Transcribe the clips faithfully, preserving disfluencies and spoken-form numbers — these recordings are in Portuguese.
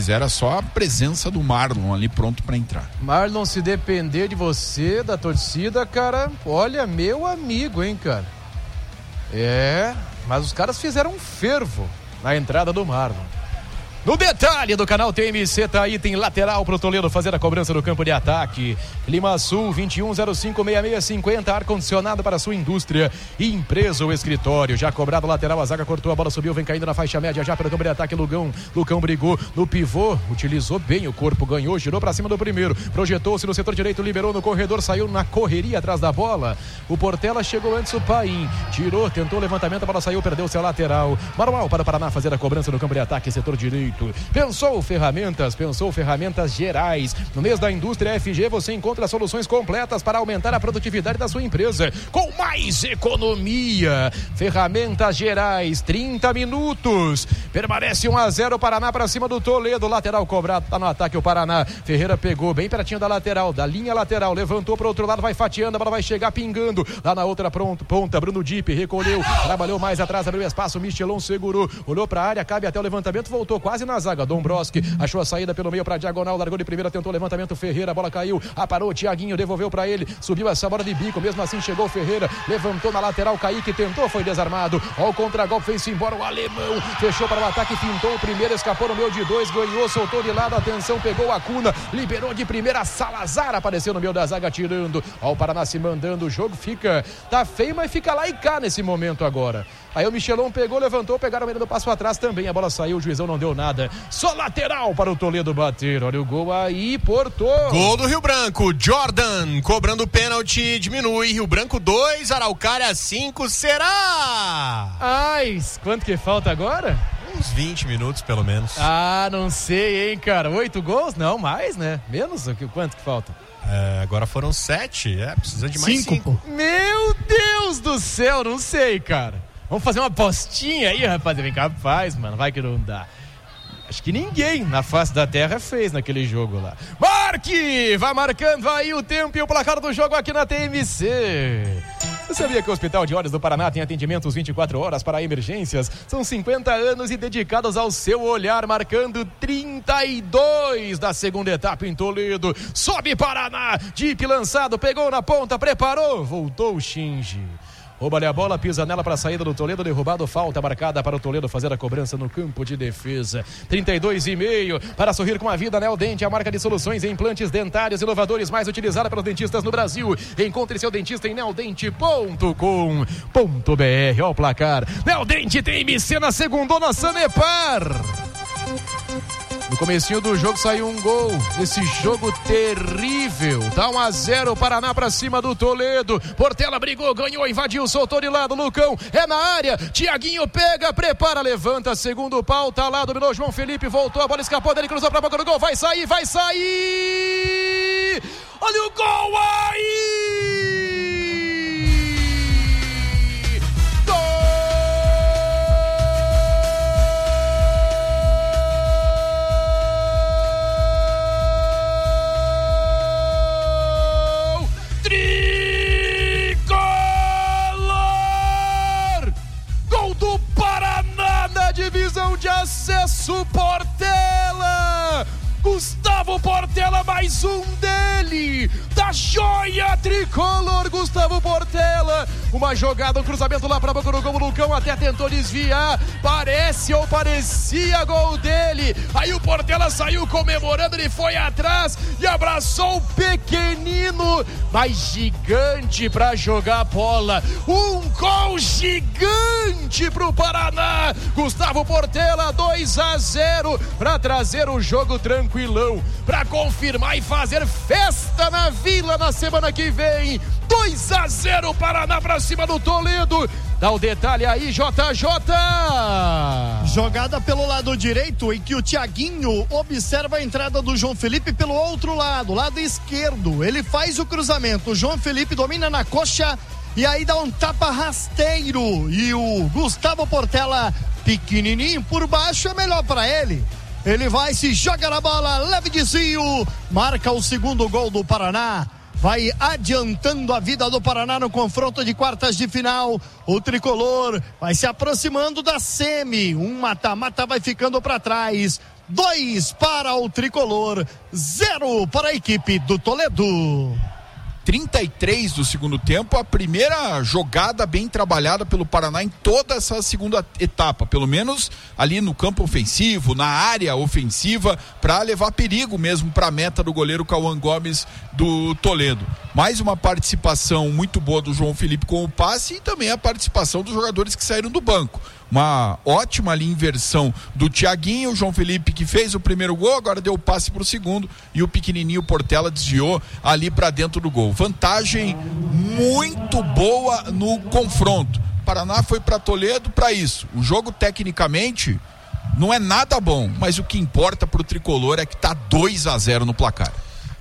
Era só a presença do Marlon ali pronto pra entrar. Marlon, se depender de você, da torcida, cara, olha, meu amigo, hein, cara. É, mas os caras fizeram um fervo na entrada do Marlon. No detalhe do canal T M C, tá aí, tem lateral pro Toledo fazer a cobrança no campo de ataque. Clima Sul, vinte e um zero cinco, sessenta e seis cinquenta, ar-condicionado para sua indústria, empresa ou escritório. Já cobrado lateral, a zaga cortou, a bola subiu, vem caindo na faixa média, já pelo campo de ataque, Lucão. Lucão brigou no pivô, utilizou bem o corpo, ganhou, girou pra cima do primeiro, projetou-se no setor direito, liberou no corredor, saiu na correria atrás da bola. O Portela chegou antes, o Paim tirou, tentou o levantamento, a bola saiu, perdeu-se a lateral. Manual para o Paraná fazer a cobrança no campo de ataque, setor direito. Pensou ferramentas, pensou ferramentas gerais. No mês da indústria F G você encontra soluções completas para aumentar a produtividade da sua empresa com mais economia. Ferramentas gerais, trinta minutos. Permanece um a zero Paraná para cima do Toledo. Lateral cobrado, tá no ataque o Paraná. Ferreira pegou bem pertinho da lateral, da linha lateral, levantou para o outro lado, vai fatiando, a bola vai chegar pingando. Lá na outra pronto, ponta, Bruno Dipp recolheu, trabalhou mais atrás, abriu espaço, Michelon segurou, olhou para a área, cabe até o levantamento, voltou quase na zaga. Dombrowski achou a saída pelo meio para diagonal, largou de primeira, tentou o levantamento, Ferreira, a bola caiu, aparou, Thiaguinho devolveu para ele, subiu essa bola de bico, mesmo assim chegou Ferreira, levantou na lateral, Kaique tentou, foi desarmado, ó o contra-golpe, fez-se embora o alemão, fechou para o ataque, pintou o primeiro, escapou no meio de dois, ganhou, soltou de lado, atenção, pegou a Cuna, liberou de primeira, Salazar apareceu no meio da zaga, tirando, ó o Paraná se mandando, o jogo fica, tá feio, mas fica lá e cá nesse momento agora. Aí o Michelon pegou, levantou, pegaram ele do passo atrás também, a bola saiu, o juizão não deu nada, só lateral para o Toledo bater, olha o gol aí, Porto. Gol do Rio Branco, Jordan, cobrando pênalti, diminui, Rio Branco dois, Araucária cinco, será? Ai, quanto que falta agora? Uns vinte minutos, pelo menos. Ah, não sei, hein, cara, oito gols? Não, mais, né? Menos, quanto que falta? É, agora foram sete, é, precisa de mais cinco. cinco. Meu Deus do céu, não sei, cara. Vamos fazer uma apostinha aí, rapaz. Vem cá, faz, mano. Vai que não dá. Acho que ninguém na face da terra fez naquele jogo lá. Marque! Vai marcando aí o tempo e o placar do jogo aqui na T M C. Você sabia que o Hospital de Olhos do Paraná tem atendimentos vinte e quatro horas para emergências? São cinquenta anos e dedicados ao seu olhar, marcando trinta e dois da segunda etapa em Toledo. Sobe Paraná, Dipp lançado, pegou na ponta, preparou, voltou o Shinji. Rouba-lhe a bola, pisa nela para a saída do Toledo, derrubado, falta marcada para o Toledo fazer a cobrança no campo de defesa. trinta e dois e meio para sorrir com a vida, Neodente, a marca de soluções em implantes dentários inovadores mais utilizada pelos dentistas no Brasil. Encontre seu dentista em neodente ponto com ponto b r. Olha o placar. Neodente tem M C na segundona Sanepar. No comecinho do jogo saiu um gol, esse jogo terrível, tá um a zero, Paraná pra cima do Toledo, Portela brigou, ganhou, invadiu, soltou de lado, Lucão, é na área, Thiaguinho pega, prepara, levanta, segundo pau, tá lá, dominou João Felipe, voltou, a bola escapou dele, cruzou pra boca do gol, vai sair, vai sair, olha o gol aí! Divisão de acesso, Portela, Gustavo Portela, mais um dele, da joia tricolor, Gustavo Portela, uma jogada, um cruzamento lá pra boca do gol, o Lucão até tentou desviar, parece ou parecia gol dele, aí o Portela saiu comemorando, ele foi atrás e abraçou o pequenino, mas gigante pra jogar a bola, um gol gigante pro Paraná, Gustavo Portela, dois a zero, pra trazer o jogo tranquilão, pra confirmar e fazer festa na Vila na semana que vem, dois a zero Paraná pra cima do Toledo. Dá o detalhe aí, J J. Jogada pelo lado direito, em que o Thiaguinho observa a entrada do João Felipe pelo outro lado, lado esquerdo. Ele faz o cruzamento, o João Felipe domina na coxa e aí dá um tapa rasteiro. E o Gustavo Portela, pequenininho por baixo, é melhor para ele. Ele vai, se joga na bola, leve desvio, marca o segundo gol do Paraná. vai adiantando a vida do Paraná no confronto de quartas de final. O tricolor vai se aproximando da semi. Um mata-mata vai ficando para trás. Dois para o tricolor, zero para a equipe do Toledo. trinta e três do segundo tempo, a primeira jogada bem trabalhada pelo Paraná em toda essa segunda etapa, pelo menos ali no campo ofensivo, na área ofensiva, para levar perigo mesmo para a meta do goleiro Cauã Gomes do Toledo. Mais uma participação muito boa do João Felipe com o passe e também a participação dos jogadores que saíram do banco. Uma ótima ali inversão do Thiaguinho, o João Felipe que fez o primeiro gol, agora deu o passe para o segundo e o pequenininho Portela desviou ali para dentro do gol. Vantagem muito boa no confronto. Paraná foi para Toledo para isso. O jogo tecnicamente não é nada bom, mas o que importa para o tricolor é que tá dois a zero no placar.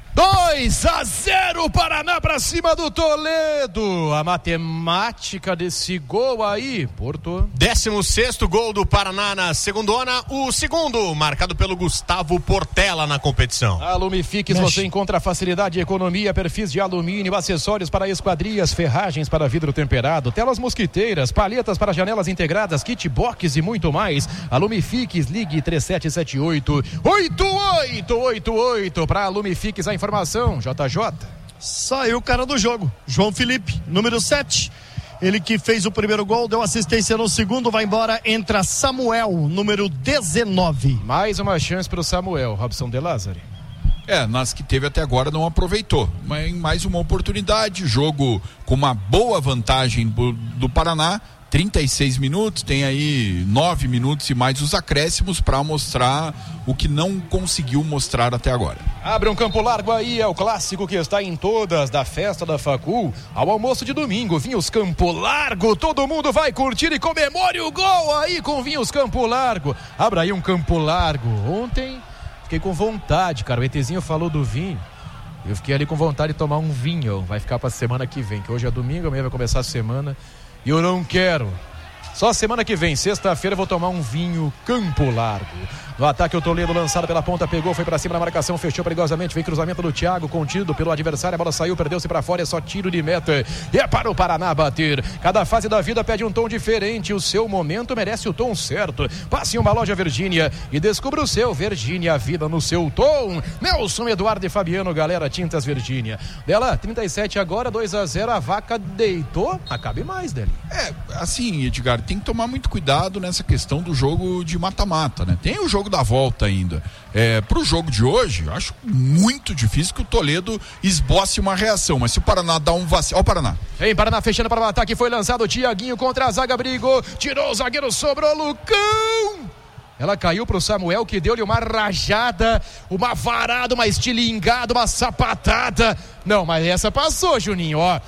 dois a zero Paraná pra cima do Toledo. A matemática desse gol aí, Porto. décimo sexto gol do Paraná na segundona, o segundo marcado pelo Gustavo Portela na competição. A Lumifix, você encontra facilidade e economia, perfis de alumínio, acessórios para esquadrias, ferragens para vidro temperado, telas mosquiteiras, palhetas para janelas integradas, kit box e muito mais. A Lumifix, ligue três sete sete oito, oito oito oito oito para a Lumifix. A informação, J J. Saiu o cara do jogo, João Felipe, número sete. Ele que fez o primeiro gol, deu assistência no segundo, vai embora, entra Samuel, número dezenove. Mais uma chance para o Samuel, Robson De Lázari. É, nas que teve até agora não aproveitou, mas mais uma oportunidade, jogo com uma boa vantagem do, do Paraná. trinta e seis minutos, tem aí nove minutos e mais os acréscimos para mostrar o que não conseguiu mostrar até agora. Abre um campo largo aí, é o clássico que está em todas, da festa da Facul ao almoço de domingo. Vinhos Campo Largo, todo mundo vai curtir e comemore o gol aí com Vinhos Campo Largo. Abra aí um Campo Largo. Ontem fiquei com vontade, cara, o ETzinho falou do vinho. Eu fiquei ali com vontade de tomar um vinho. Vai ficar para semana que vem, que hoje é domingo, amanhã vai começar a semana. E eu não quero. Só semana que vem, sexta-feira, eu vou tomar um vinho Campo Largo. No ataque, o Toledo lançado pela ponta, pegou, foi pra cima na marcação, fechou perigosamente, vem cruzamento do Thiago, contido pelo adversário, a bola saiu, perdeu-se pra fora, é só tiro de meta. E é para o Paraná bater. Cada fase da vida pede um tom diferente, o seu momento merece o tom certo. Passe em uma loja Virgínia e descubra o seu. Virgínia, a vida no seu tom. Nelson, Eduardo e Fabiano, galera, Tintas Virgínia. Dela, trinta e sete agora, dois a zero, a vaca deitou, acabe mais dele. É, assim, Edgar, tem que tomar muito cuidado nessa questão do jogo de mata-mata, né? Tem o jogo da volta ainda. É, pro jogo de hoje, acho muito difícil que o Toledo esboce uma reação, mas se o Paraná dá um vacilo... Ó o Paraná. Em Paraná fechando para o ataque, foi lançado o Thiaguinho contra a zaga, brigou, tirou o zagueiro, sobrou Lucão. Ela caiu pro Samuel, que deu-lhe uma rajada, uma varada, uma estilingada, uma sapatada. Não, mas essa passou, Juninho, ó.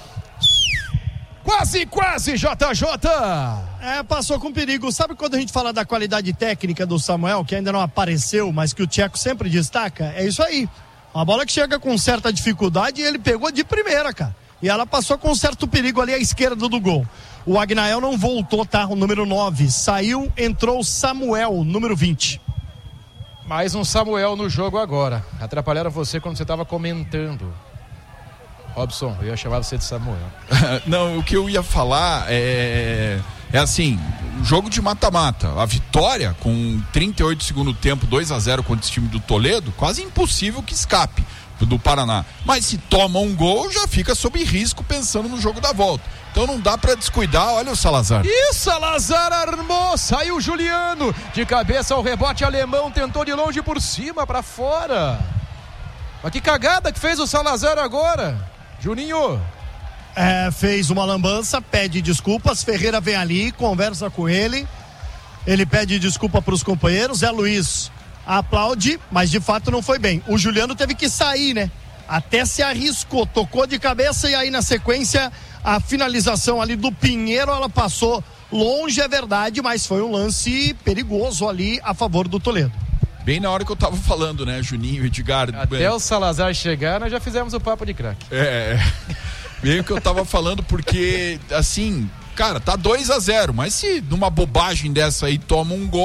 Quase, quase, J J. É, passou com perigo. Sabe quando a gente fala da qualidade técnica do Samuel, que ainda não apareceu, mas que o Tcheco sempre destaca? É isso aí. Uma bola que chega com certa dificuldade e ele pegou de primeira, cara. E ela passou com certo perigo ali à esquerda do gol. O Agnael não voltou, tá? O número nove. Saiu, entrou o Samuel, número vinte. Mais um Samuel no jogo agora. Atrapalharam você quando você estava comentando. Robson, eu ia chamar você de Samuel. Não, o que eu ia falar é, é assim, jogo de mata-mata. A vitória com trinta e oito do segundo tempo, dois a zero contra esse time do Toledo, quase impossível que escape do Paraná. Mas se toma um gol, já fica sob risco pensando no jogo da volta. Então não dá pra descuidar, olha o Salazar. E Salazar armou, saiu Juliano, de cabeça ao rebote alemão, tentou de longe por cima, pra fora. Mas que cagada que fez o Salazar agora. Juninho. É, fez uma lambança, pede desculpas, Ferreira vem ali, conversa com ele, ele pede desculpa para os companheiros, Zé Luiz aplaude, mas de fato não foi bem. O Juliano teve que sair, né? Até se arriscou, tocou de cabeça e aí na sequência a finalização ali do Pinheiro, ela passou longe, é verdade, mas foi um lance perigoso ali a favor do Toledo. Bem na hora que eu tava falando, né, Juninho, Edgar. Até o Salazar chegar, nós já fizemos o papo de craque. É, meio que eu tava falando porque, assim, cara, tá dois a zero, mas se numa bobagem dessa aí toma um gol,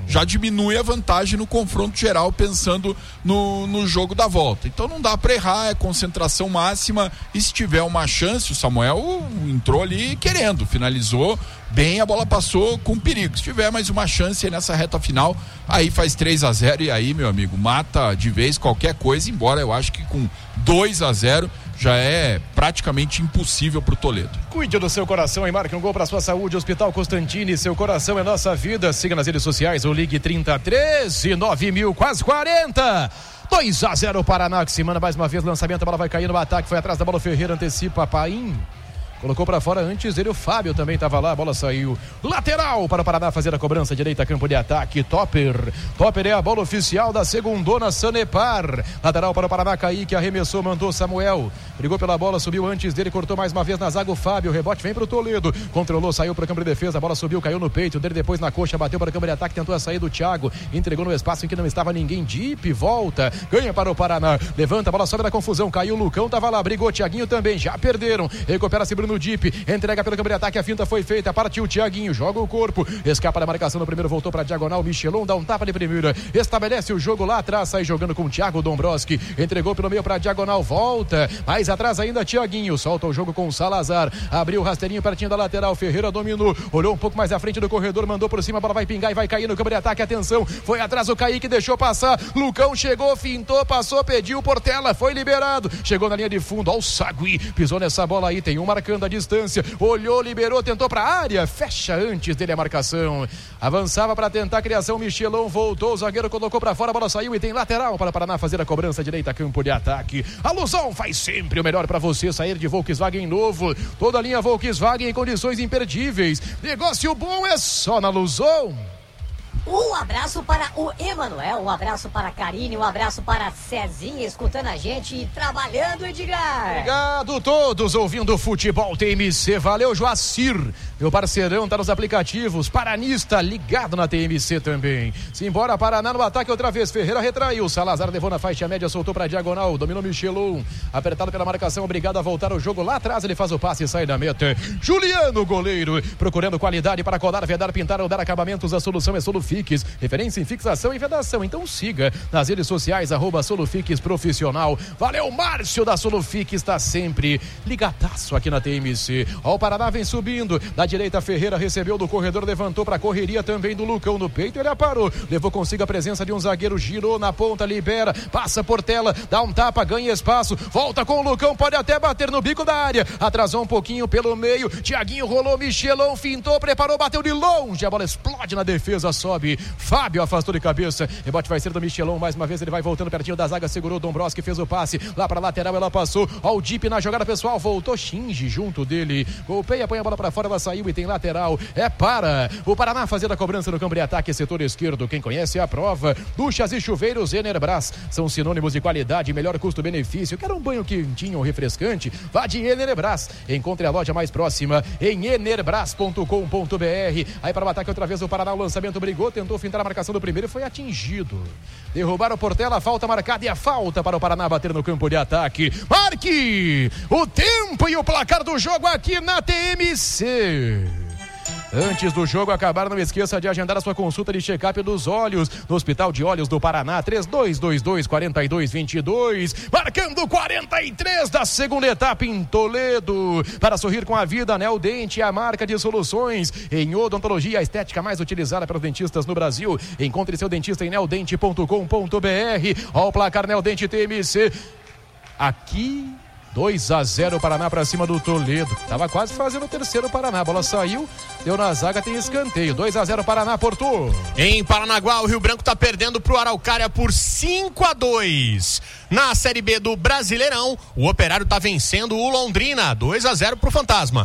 já diminui a vantagem no confronto geral, pensando no, no jogo da volta. Então não dá para errar, é concentração máxima, e se tiver uma chance, o Samuel entrou ali querendo, finalizou bem, a bola passou com perigo. Se tiver mais uma chance aí nessa reta final, aí faz três a zero e aí, meu amigo, mata de vez qualquer coisa, embora eu acho que com dois a zero já é praticamente impossível pro Toledo. Cuide do seu coração e marque um gol para sua saúde. Hospital Constantini, seu coração é nossa vida. Siga nas redes sociais ou ligue trinta, treze, nove mil, quase quarenta. dois a zero Paraná, que se manda mais uma vez, lançamento, a bola vai cair no ataque, foi atrás da bola, Ferreira antecipa, Paim colocou para fora antes dele, o Fábio também estava lá, a bola saiu lateral para o Paraná fazer a cobrança, direita, campo de ataque, Topper, Topper é a bola oficial da segundona Sanepar, lateral para o Paraná, Kaique arremessou, mandou Samuel, brigou pela bola, subiu antes dele, cortou mais uma vez na zaga o Fábio, rebote vem para o Toledo, controlou, saiu para o campo de defesa, a bola subiu, caiu no peito dele, depois na coxa, bateu para o campo de ataque, tentou a saída do Thiago, entregou no espaço em que não estava ninguém, Deep, volta, ganha para o Paraná, levanta, a bola sobe na confusão, caiu o Lucão, tava lá, brigou, Thiaguinho também, já perderam, recupera-se Bruno Deep, entrega pelo campo de ataque, a finta foi feita, partiu o Thiaguinho, joga o corpo, escapa da marcação no primeiro, voltou para diagonal, Michelon dá um tapa de primeira, estabelece o jogo lá atrás, sai jogando com o Thiago Dombrowski, entregou pelo meio para diagonal, volta, mais atrás ainda Thiaguinho, solta o jogo com o Salazar, abriu o rasteirinho pertinho da lateral, Ferreira dominou, olhou um pouco mais à frente do corredor, mandou por cima, a bola vai pingar e vai cair no campo de ataque, atenção, foi atrás o Kaique, deixou passar, Lucão chegou, fintou, passou, pediu Portela, foi liberado, chegou na linha de fundo, ó o Sagui, pisou nessa bola aí, tem um marcando a distância, olhou, liberou, tentou para a área, fecha antes dele a marcação, avançava para tentar a criação, Michelon voltou, o zagueiro colocou para fora, a bola saiu e tem lateral para o Paraná fazer a cobrança, direita, campo de ataque, a Luzon faz sempre o melhor para você sair de Volkswagen novo, toda a linha Volkswagen em condições imperdíveis, negócio bom é só na Luzon. Um abraço para o Emanuel, um abraço para a Karine, um abraço para a Cezinha, escutando a gente e trabalhando, Edgar. Obrigado todos ouvindo Futebol T M C, valeu Joacir, meu parceirão, tá nos aplicativos, paranista ligado na T M C também. Simbora, Paraná no ataque outra vez, Ferreira retraiu, Salazar levou na faixa média, soltou para diagonal, dominou Michelon, apertado pela marcação, obrigado a voltar ao jogo, lá atrás ele faz o passe e sai da meta. Juliano, goleiro, procurando qualidade para colar, vedar, pintar ou dar acabamentos, a solução é Solufix, referência em fixação e vedação, então siga nas redes sociais, arroba Solufix Profissional. Valeu, Márcio da Solufix, está sempre ligadaço aqui na T M C. Ó, o Paraná vem subindo, da direita Ferreira recebeu do corredor, levantou para correria também do Lucão no peito, ele aparou, levou consigo a presença de um zagueiro, girou na ponta, libera, passa Portela, dá um tapa, ganha espaço, volta com o Lucão, pode até bater no bico da área, atrasou um pouquinho pelo meio, Thiaguinho rolou, Michelon fintou, preparou, bateu de longe, a bola explode na defesa, sobe Fábio, afastou de cabeça, rebote vai ser do Michelon, mais uma vez ele vai voltando pertinho da zaga, segurou Dombrowski, fez o passe, lá pra lateral ela passou, ó o Deep na jogada pessoal, voltou Shinji junto dele, golpeia, põe a bola pra fora, ela saiu e tem lateral, é para o Paraná fazer a cobrança no campo de ataque, setor esquerdo, quem conhece a prova, duchas e chuveiros Enerbras, são sinônimos de qualidade, melhor custo-benefício, quer um banho quentinho ou refrescante, vá de Enerbras, encontre a loja mais próxima em enerbras ponto com ponto br, aí para o ataque outra vez o Paraná, o lançamento brigou, tentou fintar a marcação do primeiro e foi atingido. Derrubaram o Portela, falta marcada e a falta para o Paraná bater no campo de ataque. Marque o tempo e o placar do jogo aqui na T M C. Antes do jogo acabar, não esqueça de agendar a sua consulta de check-up dos olhos no Hospital de Olhos do Paraná, três dois dois dois, quatro dois dois dois, marcando quarenta e três da segunda etapa em Toledo. Para sorrir com a vida, Neodente, a marca de soluções em odontologia, a estética mais utilizada pelos dentistas no Brasil. Encontre seu dentista em neodente ponto com ponto br. Ó o placar Neodente T M C. Aqui dois a zero Paraná para cima do Toledo. Tava quase fazendo o terceiro Paraná. A bola saiu, deu na zaga, tem escanteio. dois a zero Paraná, Porto. Em Paranaguá, o Rio Branco tá perdendo pro Araucária por cinco a dois. Na Série B do Brasileirão, o Operário tá vencendo o Londrina, dois a zero pro Fantasma.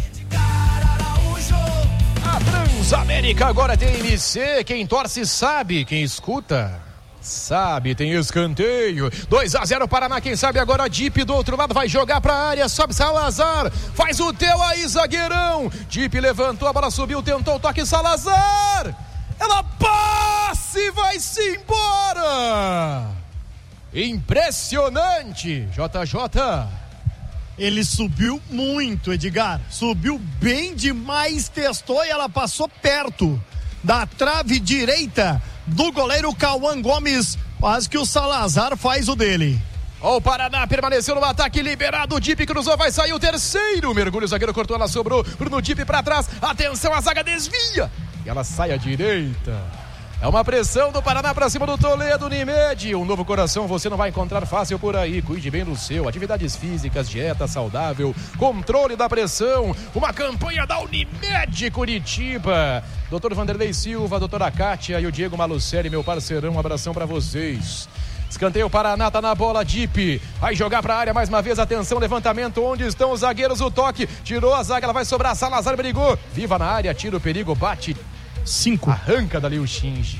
A Transamérica agora é T M C. Quem torce sabe, quem escuta sabe, tem escanteio, dois a zero Paraná, quem sabe agora Deep do outro lado vai jogar pra área, sobe Salazar, faz o teu aí, zagueirão, Deep levantou, a bola subiu, tentou o toque, Salazar, ela passa e vai-se embora, impressionante, J J. Ele subiu muito, Edgar, subiu bem demais, testou e ela passou perto. da trave direita do goleiro Cauã Gomes, quase que o Salazar faz o dele. O Paraná permaneceu no ataque, liberado, o Dip cruzou, vai sair o terceiro, mergulho, o zagueiro cortou, ela sobrou, Bruno Dip pra trás, atenção, a zaga desvia, e ela sai à direita. É uma pressão do Paraná pra cima do Toledo, Unimed. Um novo coração você não vai encontrar fácil por aí. Cuide bem do seu. Atividades físicas, dieta saudável, controle da pressão. Uma campanha da Unimed Curitiba. doutor Vanderlei Silva, doutora Kátia e o Diego Malucelli, meu parceirão, um abração pra vocês. Escanteio, Paraná tá na bola, Dip vai jogar pra área mais uma vez, atenção, levantamento, onde estão os zagueiros, o toque, tirou a zaga, ela vai sobrar, Salazar brigou, viva na área, tira o perigo, bate. Cinco. Arranca dali o Shinji.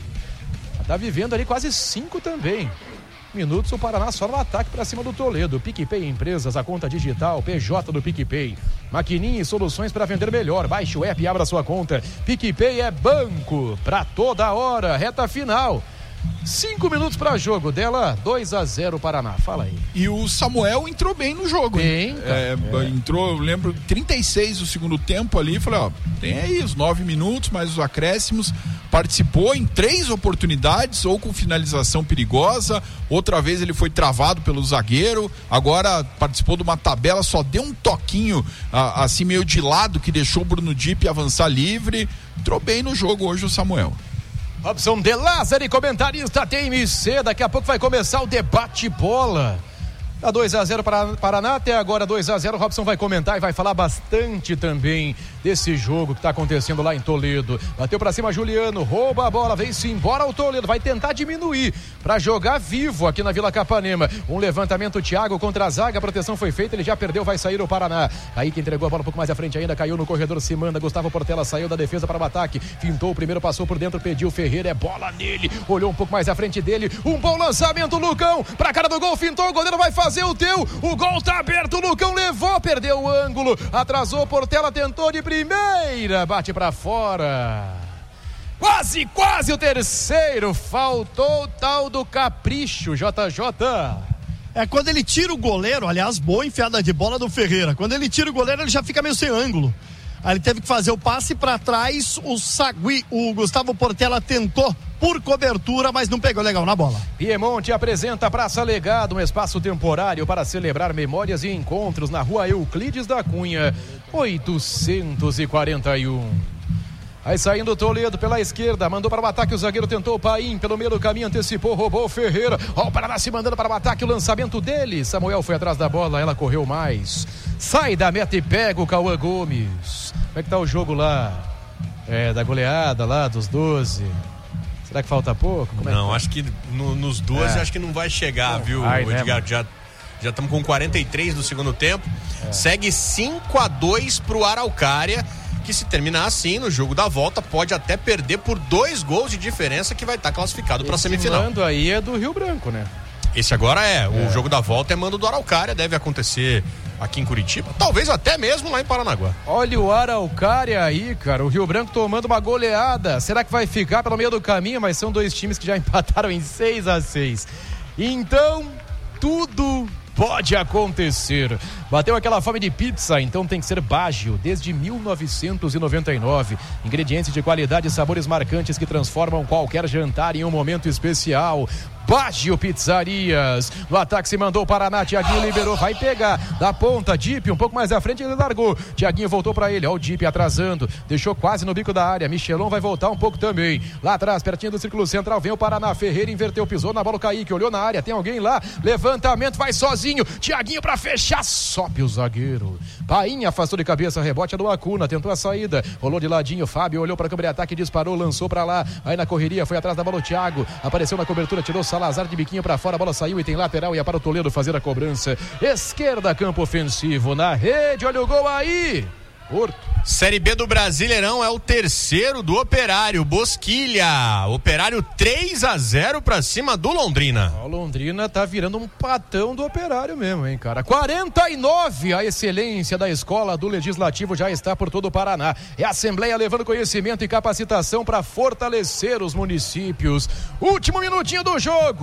Tá vivendo ali quase cinco também. Minutos o Paraná só no ataque pra cima do Toledo. PicPay Empresas, a conta digital, P J do PicPay. Maquininha e soluções para vender melhor. Baixe o app e abra sua conta. PicPay é banco pra toda hora. Reta final. Cinco minutos para jogo dela, dois a zero Paraná, fala aí. E o Samuel entrou bem no jogo. Bem, é, é. Entrou, eu lembro, trinta e seis do segundo tempo ali, falei, ó, tem aí os nove minutos, mais os acréscimos, participou em três oportunidades, ou com finalização perigosa, outra vez ele foi travado pelo zagueiro, agora participou de uma tabela, só deu um toquinho, ah, assim meio de lado, que deixou o Bruno Dip avançar livre, entrou bem no jogo hoje o Samuel. Robson de Lázari, comentarista T M C, daqui a pouco vai começar o debate bola. Tá dois a zero para Paraná, até agora dois a zero, Robson vai comentar e vai falar bastante também desse jogo que tá acontecendo lá em Toledo. Bateu pra cima Juliano, rouba a bola, vem-se embora o Toledo, vai tentar diminuir pra jogar vivo aqui na Vila Capanema. Um levantamento, Thiago contra a zaga, a proteção foi feita, ele já perdeu, vai sair o Paraná. Aí que entregou a bola um pouco mais à frente ainda, caiu no corredor, se manda, Gustavo Portela saiu da defesa para o ataque, fintou o primeiro, passou por dentro, pediu Ferreira, é bola nele, olhou um pouco mais à frente dele, um bom lançamento, Lucão, pra cara do gol, fintou, o goleiro vai fazer o teu, o gol tá aberto, o Lucão levou, perdeu o ângulo, atrasou, Portela tentou de primeira, bate pra fora. Quase, quase o terceiro, faltou o tal do capricho, J J. É quando ele tira o goleiro, aliás, boa enfiada de bola do Ferreira, quando ele tira o goleiro ele já fica meio sem ângulo. Aí ele teve que fazer o passe pra trás, o Sagui, o Gustavo Portela tentou por cobertura, mas não pegou legal na bola. Piemonte apresenta Praça Legado, um espaço temporário para celebrar memórias e encontros na rua Euclides da Cunha, oitocentos e quarenta e um. Aí saindo o Toledo pela esquerda, mandou para o ataque, o zagueiro tentou o Paim, pelo meio do caminho, antecipou, roubou o Ferreira, ó o Paraná se mandando para o ataque, o lançamento dele, Samuel foi atrás da bola, ela correu mais, sai da meta e pega o Cauã Gomes. Como é que tá o jogo lá? É, da goleada lá, dos doze. Será que falta pouco? Como não, é que acho que no, nos doze, é. acho que não vai chegar, viu, Ai, Edgar? né, já já estamos com quarenta e três do segundo tempo, é. Segue cinco a dois pro Araucária, que se terminar assim no jogo da volta pode até perder por dois gols de diferença, que vai estar tá classificado para a semifinal. Esse mando aí é do Rio Branco, né? Esse agora é, é, o jogo da volta é mando do Araucária, deve acontecer aqui em Curitiba, talvez até mesmo lá em Paranaguá. Olha o Araucária aí, cara, o Rio Branco tomando uma goleada, será que vai ficar pelo meio do caminho? Mas são dois times que já empataram em seis a seis, então tudo pode acontecer. Bateu aquela fome de pizza, então tem que ser Baggio, desde mil novecentos e noventa e nove. Ingredientes de qualidade e sabores marcantes que transformam qualquer jantar em um momento especial. Baggio Pizzarias. No ataque se mandou o Paraná, Thiaguinho liberou, vai pegar da ponta, Dip um pouco mais à frente, ele largou, Thiaguinho voltou pra ele, ó o Dip atrasando, deixou quase no bico da área, Michelon vai voltar um pouco também, lá atrás, pertinho do círculo central, vem o Paraná, Ferreira inverteu, pisou na bola, o Kaique olhou na área, tem alguém lá, levantamento, vai sozinho, Thiaguinho pra fechar, sobe o zagueiro, Painha afastou de cabeça, rebote é do Acuna, tentou a saída, rolou de ladinho, Fábio olhou pra câmera de ataque, disparou, lançou pra lá, aí na correria, foi atrás da bola o Thiago, apareceu na cobertura, tirou Salazar de biquinho pra fora, a bola saiu e tem lateral e é para o Toledo fazer a cobrança. Esquerda, campo ofensivo, na rede, olha o gol aí. Porto. Série B do Brasileirão é o terceiro do Operário, Bosquilha. Operário três a zero pra cima do Londrina. O Londrina tá virando um patão do Operário mesmo, hein, cara. quarenta e nove, a excelência da escola do Legislativo já está por todo o Paraná. É a Assembleia levando conhecimento e capacitação para fortalecer os municípios. Último minutinho do jogo.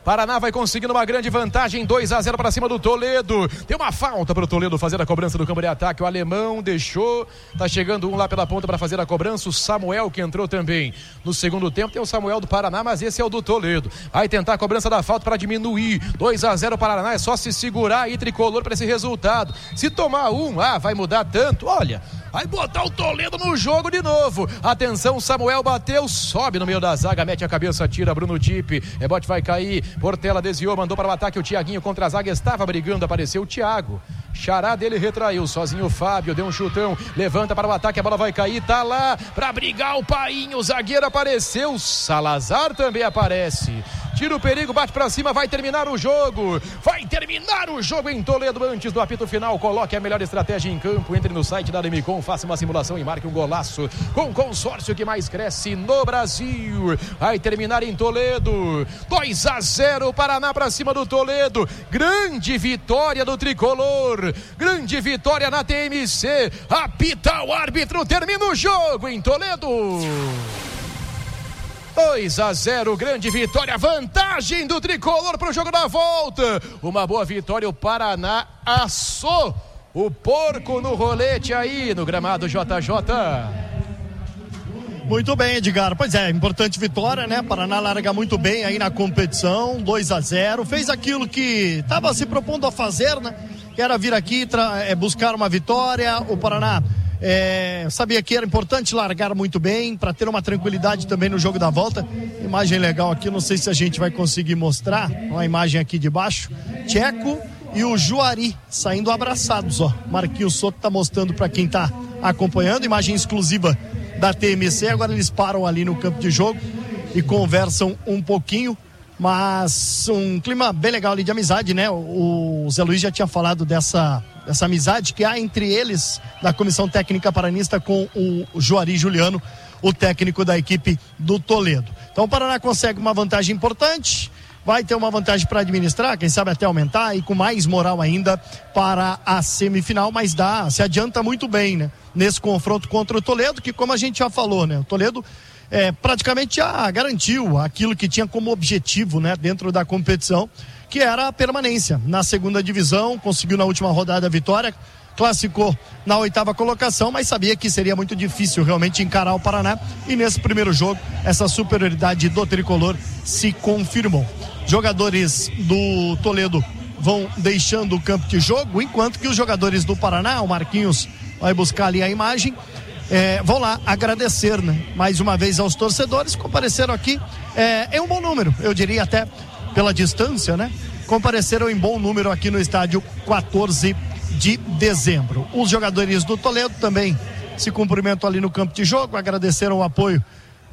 Paraná vai conseguindo uma grande vantagem, dois a zero para cima do Toledo. Tem uma falta para o Toledo fazer a cobrança do campo de ataque. O alemão deixou, tá chegando um lá pela ponta para fazer a cobrança. O Samuel que entrou também no segundo tempo. Tem o Samuel do Paraná, mas esse é o do Toledo. Vai tentar a cobrança da falta para diminuir. dois a zero Paraná, é só se segurar aí, tricolor, para esse resultado. Se tomar um, ah, vai mudar tanto. Olha, vai botar o Toledo no jogo de novo. Atenção, Samuel bateu, sobe no meio da zaga, mete a cabeça, tira Bruno Tipe. Rebote vai cair, Portela desviou, mandou para o ataque o Thiaguinho contra a zaga, estava brigando, apareceu o Thiago. Xará dele retraiu, sozinho o Fábio, deu um chutão, levanta para o ataque, a bola vai cair, tá lá para brigar o Painho, o zagueiro apareceu, Salazar também aparece. Tira o perigo, bate pra cima, vai terminar o jogo. Vai terminar o jogo em Toledo antes do apito final. Coloque a melhor estratégia em campo. Entre no site da Demicon, faça uma simulação e marque um golaço com o consórcio que mais cresce no Brasil. Vai terminar em Toledo. dois a zero, Paraná pra cima do Toledo. Grande vitória do tricolor. Grande vitória na T M C. Apita o árbitro, termina o jogo em Toledo. dois a zero, grande vitória, vantagem do tricolor para o jogo da volta. Uma boa vitória, o Paraná assou o porco no rolete aí no gramado J J. Muito bem, Edgar. Pois é, importante vitória, né? Paraná larga muito bem aí na competição, dois a zero. Fez aquilo que estava se propondo a fazer, né? Que era vir aqui é, buscar uma vitória. O Paraná É, sabia que era importante largar muito bem para ter uma tranquilidade também no jogo da volta. Imagem legal aqui, não sei se a gente vai conseguir mostrar uma imagem aqui de baixo. Tcheco e o Juari saindo abraçados, ó. Marquinhos Soto tá mostrando para quem tá acompanhando, imagem exclusiva da T M C. Agora eles param ali no campo de jogo e conversam um pouquinho, mas um clima bem legal ali de amizade, né? O Zé Luiz já tinha falado dessa essa amizade que há entre eles da comissão técnica paranista com o Juari Juliano, o técnico da equipe do Toledo. Então o Paraná consegue uma vantagem importante, vai ter uma vantagem para administrar, quem sabe até aumentar e com mais moral ainda para a semifinal, mas dá, se adianta muito bem, né? Nesse confronto contra o Toledo, que como a gente já falou, né? O Toledo é, praticamente já garantiu aquilo que tinha como objetivo, né? Dentro da competição, que era a permanência na segunda divisão, conseguiu na última rodada a vitória, classificou na oitava colocação, mas sabia que seria muito difícil realmente encarar o Paraná, e nesse primeiro jogo essa superioridade do tricolor se confirmou. Jogadores do Toledo vão deixando o campo de jogo, enquanto que os jogadores do Paraná, o Marquinhos vai buscar ali a imagem, é, vão lá agradecer, né? Mais uma vez aos torcedores que compareceram aqui, é, é um bom número, eu diria até pela distância, né? Compareceram em bom número aqui no estádio quatorze de dezembro. Os jogadores do Toledo também se cumprimentam ali no campo de jogo, agradeceram o apoio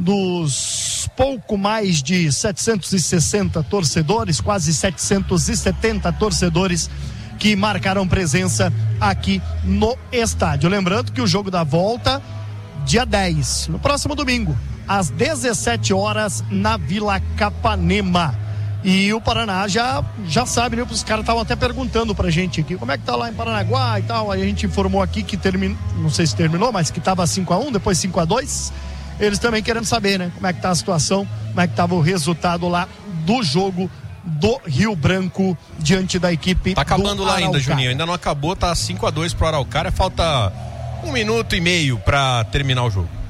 dos pouco mais de setecentos e sessenta torcedores, quase setecentos e setenta torcedores que marcaram presença aqui no estádio. Lembrando que o jogo da volta, dia dez, no próximo domingo, às dezessete horas, na Vila Capanema. E o Paraná já, já sabe, né? Os caras estavam até perguntando pra gente aqui, como é que tá lá em Paranaguá e tal. Aí a gente informou aqui que terminou, não sei se terminou, mas que tava cinco a um, depois cinco a dois. Eles também querendo saber, né? Como é que tá a situação, como é que tava o resultado lá do jogo do Rio Branco diante da equipe. Tá acabando lá ainda, Juninho. Ainda não acabou, tá cinco a dois pro Araucária. Falta um minuto e meio pra terminar o jogo.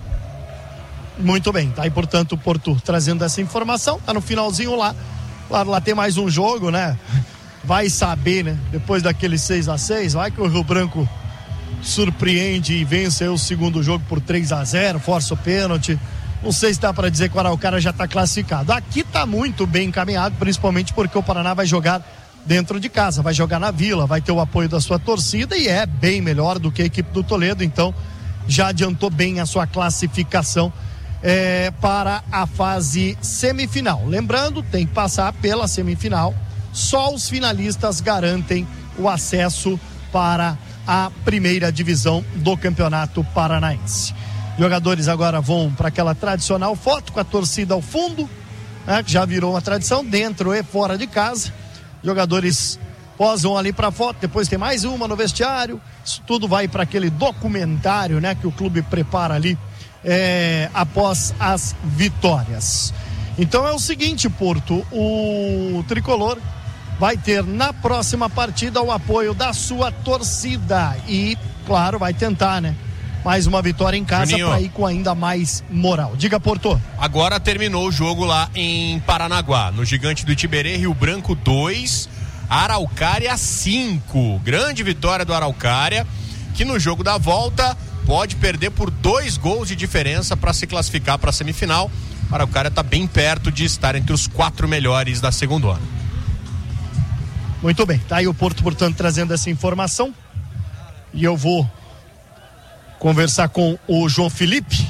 Muito bem, tá aí, portanto, o Porto trazendo essa informação. Tá no finalzinho lá. Claro, lá tem mais um jogo, né? Vai saber, né? Depois daquele seis a seis, vai que o Rio Branco surpreende e vence o segundo jogo por três a zero, força o pênalti. Não sei se dá para dizer que o Araucária já tá classificado. Aqui tá muito bem encaminhado, principalmente porque o Paraná vai jogar dentro de casa, vai jogar na Vila, vai ter o apoio da sua torcida e é bem melhor do que a equipe do Toledo, então já adiantou bem a sua classificação É, para a fase semifinal. Lembrando, tem que passar pela semifinal. Só os finalistas garantem o acesso para a primeira divisão do Campeonato Paranaense. Jogadores agora vão para aquela tradicional foto com a torcida ao fundo, né, que já virou uma tradição dentro e fora de casa. Jogadores posam ali para foto, depois tem mais uma no vestiário. Isso tudo vai para aquele documentário, né, que o clube prepara ali É, após as vitórias. Então é o seguinte, Porto, o tricolor vai ter na próxima partida o apoio da sua torcida e, claro, vai tentar, né? Mais uma vitória em casa para ir com ainda mais moral. Diga, Porto. Agora terminou o jogo lá em Paranaguá, no Gigante do Itiberê, Rio Branco dois, Araucária cinco. Grande vitória do Araucária, que no jogo da volta pode perder por dois gols de diferença para se classificar para a semifinal. O Araucária está bem perto de estar entre os quatro melhores da segunda hora. Muito bem, tá aí o Porto, portanto, trazendo essa informação. E eu vou conversar com o João Felipe.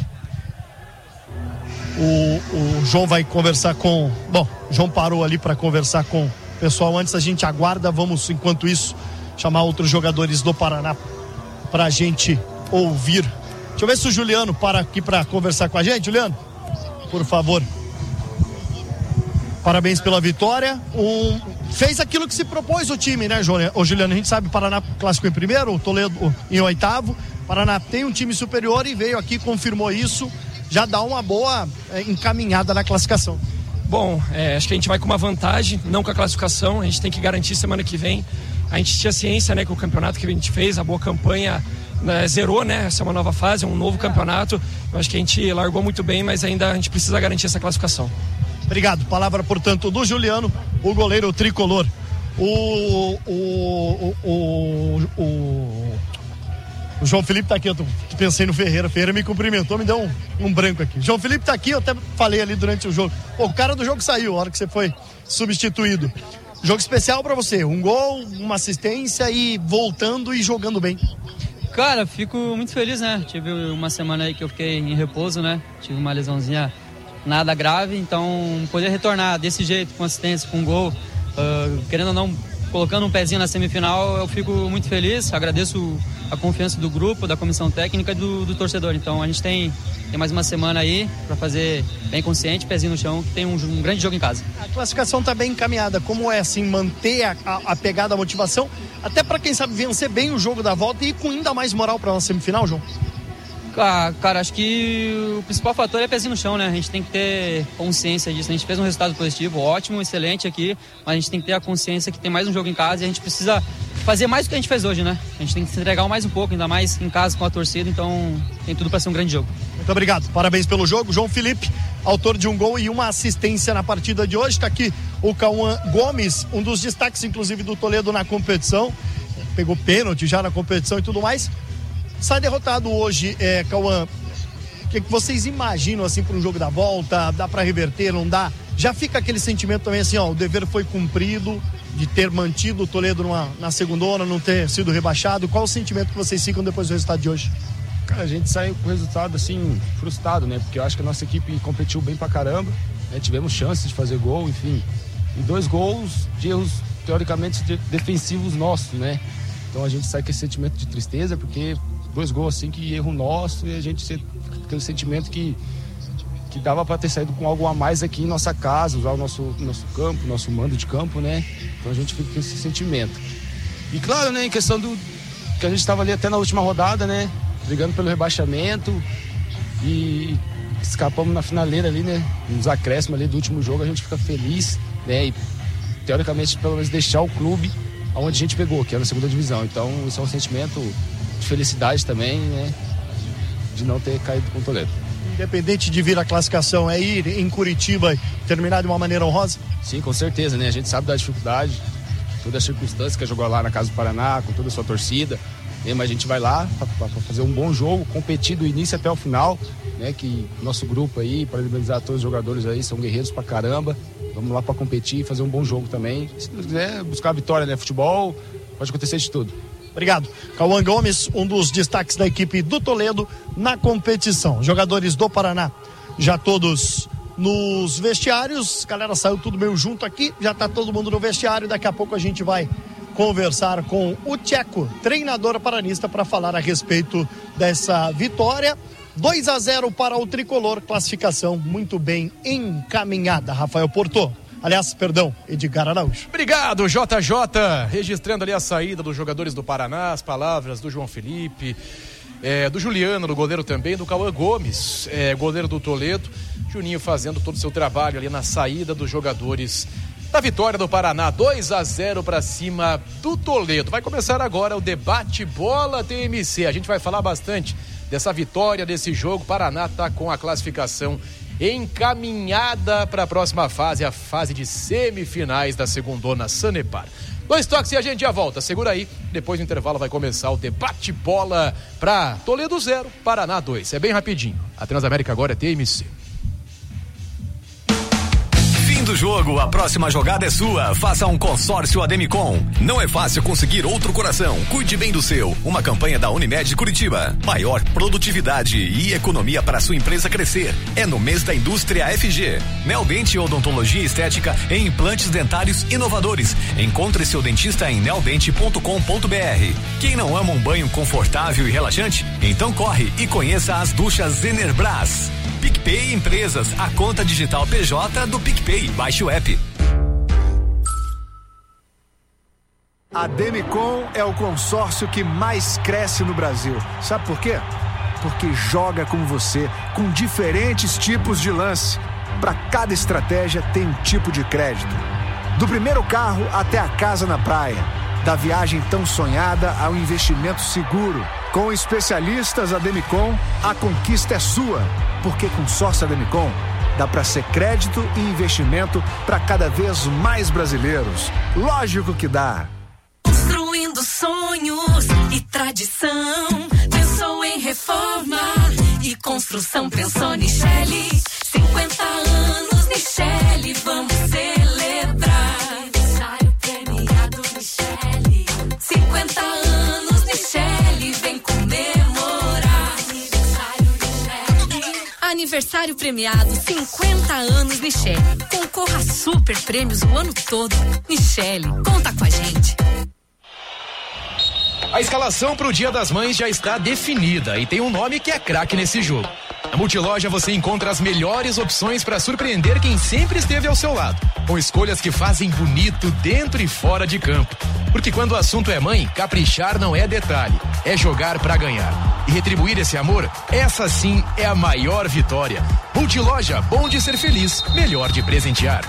O, o João vai conversar com... Bom, o João parou ali para conversar com o pessoal. Antes a gente aguarda, vamos, enquanto isso, chamar outros jogadores do Paraná para a gente ouvir. Deixa eu ver se o Juliano para aqui para conversar com a gente. Juliano, por favor. Parabéns pela vitória. Um, fez aquilo que se propôs o time, né, o Juliano? A gente sabe, o Paraná classificou em primeiro, o Toledo em oitavo. Paraná tem um time superior e veio aqui, confirmou isso, já dá uma boa é, encaminhada na classificação. Bom, é, acho que a gente vai com uma vantagem, não com a classificação, a gente tem que garantir semana que vem. A gente tinha ciência, né, que o campeonato que a gente fez, a boa campanha, né, zerou, né, essa é uma nova fase, é um novo campeonato. Eu acho que a gente largou muito bem, mas ainda a gente precisa garantir essa classificação. Obrigado, palavra, portanto, do Juliano, o goleiro tricolor. O... o... o... o, o... O João Felipe tá aqui, eu tô, pensei no Ferreira, Ferreira me cumprimentou, me deu um, um branco aqui. João Felipe tá aqui, eu até falei ali durante o jogo. Pô, o cara do jogo saiu, a hora que você foi substituído. Jogo especial pra você, um gol, uma assistência e voltando e jogando bem. Cara, fico muito feliz, né? Tive uma semana aí que eu fiquei em repouso, né? Tive uma lesãozinha nada grave, então poder retornar desse jeito, com assistência, com gol, uh, querendo ou não, colocando um pezinho na semifinal, eu fico muito feliz, agradeço a confiança do grupo, da comissão técnica e do, do torcedor. Então a gente tem, tem mais uma semana aí para fazer bem consciente, pezinho no chão, que tem um, um grande jogo em casa. A classificação está bem encaminhada. Como é assim, manter a, a, a pegada, a motivação, até para quem sabe vencer bem o jogo da volta e ir com ainda mais moral para a semifinal, João? Ah, cara, acho que o principal fator é pezinho no chão, né? A gente tem que ter consciência disso. A gente fez um resultado positivo, ótimo, excelente aqui, mas a gente tem que ter a consciência que tem mais um jogo em casa e a gente precisa fazer mais do que a gente fez hoje, né? A gente tem que se entregar mais um pouco, ainda mais em casa com a torcida, então tem tudo para ser um grande jogo. Muito obrigado, parabéns pelo jogo. João Felipe, autor de um gol e uma assistência na partida de hoje. Está aqui o Cauã Gomes, um dos destaques, inclusive, do Toledo na competição. Pegou pênalti já na competição e tudo mais. Sai derrotado hoje, é, Cauã. O que, que vocês imaginam assim para um jogo da volta? Dá para reverter, não dá? Já fica aquele sentimento também assim, ó, o dever foi cumprido de ter mantido o Toledo numa, na segundona, não ter sido rebaixado. Qual o sentimento que vocês ficam depois do resultado de hoje? Cara, a gente saiu com o resultado assim, frustrado, né? Porque eu acho que a nossa equipe competiu bem pra caramba, né? Tivemos chances de fazer gol, enfim. E dois gols de erros, teoricamente, defensivos nossos, né? Então a gente sai com esse sentimento de tristeza, porque dois gols assim que erro nosso e a gente tem aquele sentimento que, que dava para ter saído com algo a mais aqui em nossa casa, usar o nosso, nosso campo, nosso mando de campo, né? Então a gente fica com esse sentimento. E claro, né, em questão do que a gente estava ali até na última rodada, né? Brigando pelo rebaixamento e escapamos na finaleira ali, né? Nos acréscimos ali do último jogo, a gente fica feliz, né? E teoricamente, pelo menos deixar o clube onde a gente pegou, que é na segunda divisão. Então, isso é um sentimento de felicidade também, né? De não ter caído com o Toledo. Independente de vir a classificação, é ir em Curitiba e terminar de uma maneira honrosa? Sim, com certeza, né? A gente sabe da dificuldade, toda a circunstância que é jogar lá na Casa do Paraná, com toda a sua torcida, né? Mas a gente vai lá para fazer um bom jogo, competir do início até o final, né? Que nosso grupo aí, parabenizar todos os jogadores aí, são guerreiros pra caramba. Vamos lá para competir e fazer um bom jogo também. Se Deus quiser buscar a vitória, né? Futebol, pode acontecer de tudo. Obrigado. Cauã Gomes, um dos destaques da equipe do Toledo na competição. Jogadores do Paraná já todos nos vestiários. Galera, saiu tudo meio junto aqui. Já tá todo mundo no vestiário. Daqui a pouco a gente vai conversar com o Tcheco, treinador paranista, para falar a respeito dessa vitória. dois a zero para o Tricolor. Classificação muito bem encaminhada. Rafael Porto. Aliás, perdão, Edgar Araújo. Obrigado, J J. Registrando ali a saída dos jogadores do Paraná, as palavras do João Felipe. é, do Juliano, do goleiro também, do Cauã Gomes, é, goleiro do Toledo. Juninho fazendo todo o seu trabalho ali na saída dos jogadores da vitória do Paraná, dois a zero para cima do Toledo. Vai começar agora o debate Bola T M C. A gente vai falar bastante dessa vitória, desse jogo. Paraná está com a classificação encaminhada para a próxima fase, a fase de semifinais da segundona Sanepar. Dois toques e a gente já volta. Segura aí, depois do intervalo vai começar o debate bola para Toledo zero, Paraná dois. É bem rapidinho. A Transamérica agora é T M C. Do jogo, a próxima jogada é sua. Faça um consórcio Ademicon. Não é fácil conseguir outro coração. Cuide bem do seu. Uma campanha da Unimed Curitiba. Maior produtividade e economia para sua empresa crescer. É no mês da indústria F G. Neodente Odontologia Estética em implantes dentários inovadores. Encontre seu dentista em neodente ponto com ponto b r. Quem não ama um banho confortável e relaxante? Então corre e conheça as duchas Enerbras. PicPay Empresas, a conta digital P J do PicPay. Baixe o app. A Demicon é o consórcio que mais cresce no Brasil. Sabe por quê? Porque joga com você, com diferentes tipos de lance. Para cada estratégia tem um tipo de crédito. Do primeiro carro até a casa na praia. Da viagem tão sonhada ao investimento seguro. Com especialistas Ademicon, a conquista é sua. Porque com sócio Ademicon, dá para ser crédito e investimento para cada vez mais brasileiros. Lógico que dá. Construindo sonhos e tradição. Pensou em reforma e construção. Pensou Nichelle. cinquenta anos Nichelle, vamos celebrar. Aniversário premiado Nichelle. cinquenta anos Nichelle, vem comemorar. Aniversário Nichelle. Aniversário premiado cinquenta anos Nichelle. Concorra a super prêmios o ano todo. Nichelle, conta com a gente. A escalação para o Dia das Mães já está definida e tem um nome que é craque nesse jogo. Na Multiloja você encontra as melhores opções para surpreender quem sempre esteve ao seu lado, com escolhas que fazem bonito dentro e fora de campo. Porque quando o assunto é mãe, caprichar não é detalhe, é jogar para ganhar. E retribuir esse amor, essa sim é a maior vitória. Multiloja, bom de ser feliz, melhor de presentear.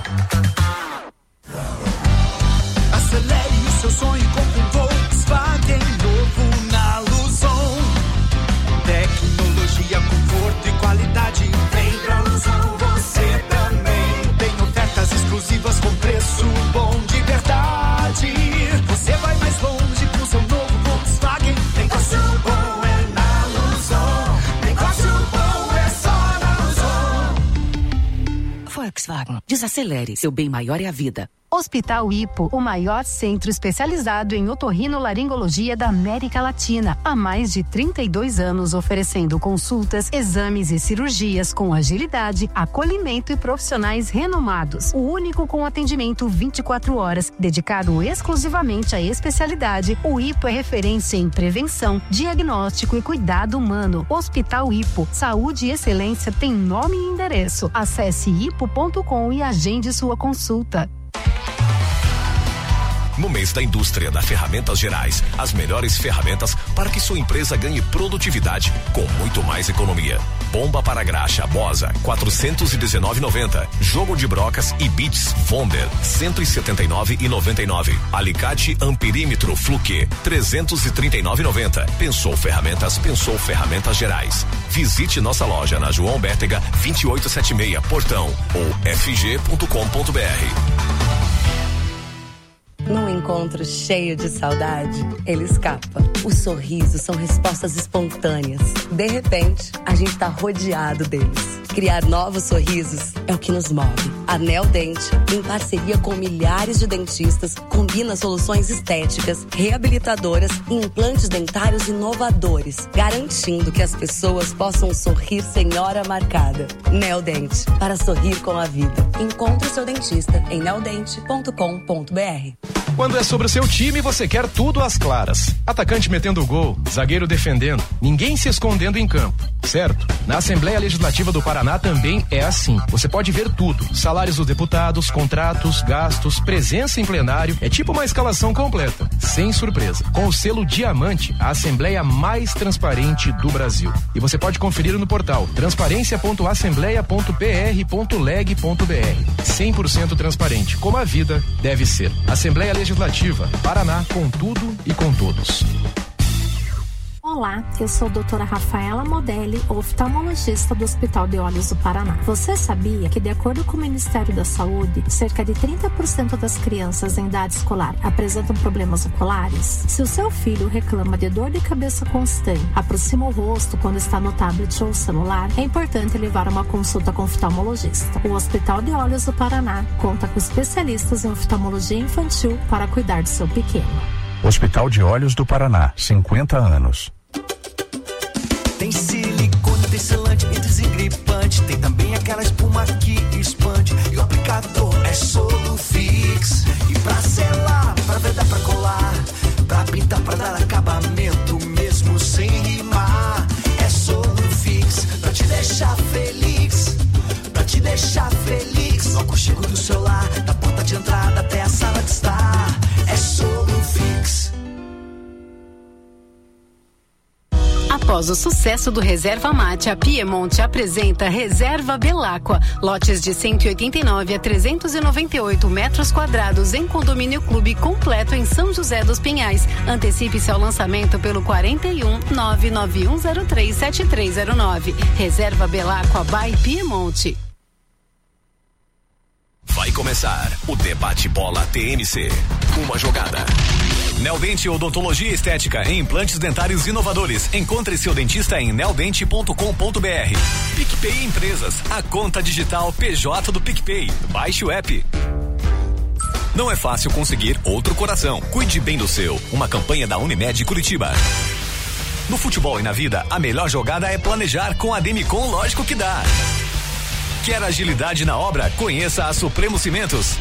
Acelere o seu sonho com um Volkswagen novo na Luzon. Tecnologia, conforto e qualidade. Vem pra Luzon, você também. Tem ofertas exclusivas com preço bom de verdade. Você vai mais longe com seu novo Volkswagen. Negócio bom é na Luzon. Negócio bom é só na Luzon. Volkswagen, desacelere, seu bem maior é a vida. Hospital Hipo, o maior centro especializado em otorrinolaringologia da América Latina. Há mais de trinta e dois anos oferecendo consultas, exames e cirurgias com agilidade, acolhimento e profissionais renomados. O único com atendimento vinte e quatro horas, dedicado exclusivamente à especialidade. O Hipo é referência em prevenção, diagnóstico e cuidado humano. Hospital Hipo, saúde e excelência tem nome e endereço. Acesse hipo ponto com e agende sua consulta. No mês da indústria da Ferramentas Gerais, as melhores ferramentas para que sua empresa ganhe produtividade com muito mais economia. Bomba para graxa Bosa, quatrocentos e dezenove reais e noventa centavos. Jogo de brocas e bits Vonder, cento e setenta e nove reais e noventa e nove centavos. Alicate Amperímetro Fluke, trezentos e trinta e nove reais e noventa centavos. Pensou Ferramentas, pensou Ferramentas Gerais. Visite nossa loja na João Bétega, vinte e oito setenta e seis, Portão, ou f g ponto com ponto b r. Num encontro cheio de saudade, ele escapa. Os sorrisos são respostas espontâneas. De repente, a gente tá rodeado deles. Criar novos sorrisos é o que nos move. A Neodente, em parceria com milhares de dentistas, combina soluções estéticas, reabilitadoras e implantes dentários inovadores, garantindo que as pessoas possam sorrir sem hora marcada. Neodente, para sorrir com a vida. Encontre o seu dentista em neodente ponto com ponto b r. Quando é sobre o seu time, você quer tudo às claras. Atacante metendo gol, zagueiro defendendo, ninguém se escondendo em campo, certo? Na Assembleia Legislativa do Paraná também é assim. Você pode ver tudo: salários dos deputados, contratos, gastos, presença em plenário. É tipo uma escalação completa, sem surpresa. Com o selo Diamante, a Assembleia mais transparente do Brasil. E você pode conferir no portal transparência ponto assembleia ponto p r ponto leg ponto b r. cem por cento transparente, como a vida deve ser. Assembleia Legislativa, Paraná, com tudo e com todos. Olá, eu sou a doutora Rafaela Modelli, oftalmologista do Hospital de Olhos do Paraná. Você sabia que, de acordo com o Ministério da Saúde, cerca de trinta por cento das crianças em idade escolar apresentam problemas oculares? Se o seu filho reclama de dor de cabeça constante, aproxima o rosto quando está no tablet ou celular, é importante levar uma consulta com o oftalmologista. O Hospital de Olhos do Paraná conta com especialistas em oftalmologia infantil para cuidar do seu pequeno. Hospital de Olhos do Paraná, cinquenta anos. Tem silicone, tem selante e desengripante. Tem também aquela espuma que expande. E o aplicador é Solufix. E pra selar, pra vedar, pra colar, pra pintar, pra dar acabamento, mesmo sem rimar. É Solufix, pra te deixar feliz. Pra te deixar feliz. No aconchego do celular, da porta de entrada até a sala de estar. É Solufix. Após o sucesso do Reserva Mate, a Piemonte apresenta Reserva Belacqua. Lotes de cento e oitenta e nove a trezentos e noventa e oito metros quadrados em condomínio clube completo em São José dos Pinhais. Antecipe-se ao lançamento pelo quarenta e um, nove nove um zero três, sete três zero nove. Reserva Belacqua by Piemonte. Vai começar o Debate Bola T M C. Uma jogada. Neodente Odontologia Estética e implantes dentários inovadores. Encontre seu dentista em neodente ponto com ponto b r. PicPay Empresas, a conta digital P J do PicPay. Baixe o app. Não é fácil conseguir outro coração. Cuide bem do seu. Uma campanha da Unimed Curitiba. No futebol e na vida, a melhor jogada é planejar. Com a Demicon, lógico que dá. Quer agilidade na obra? Conheça a Supremo Cimentos.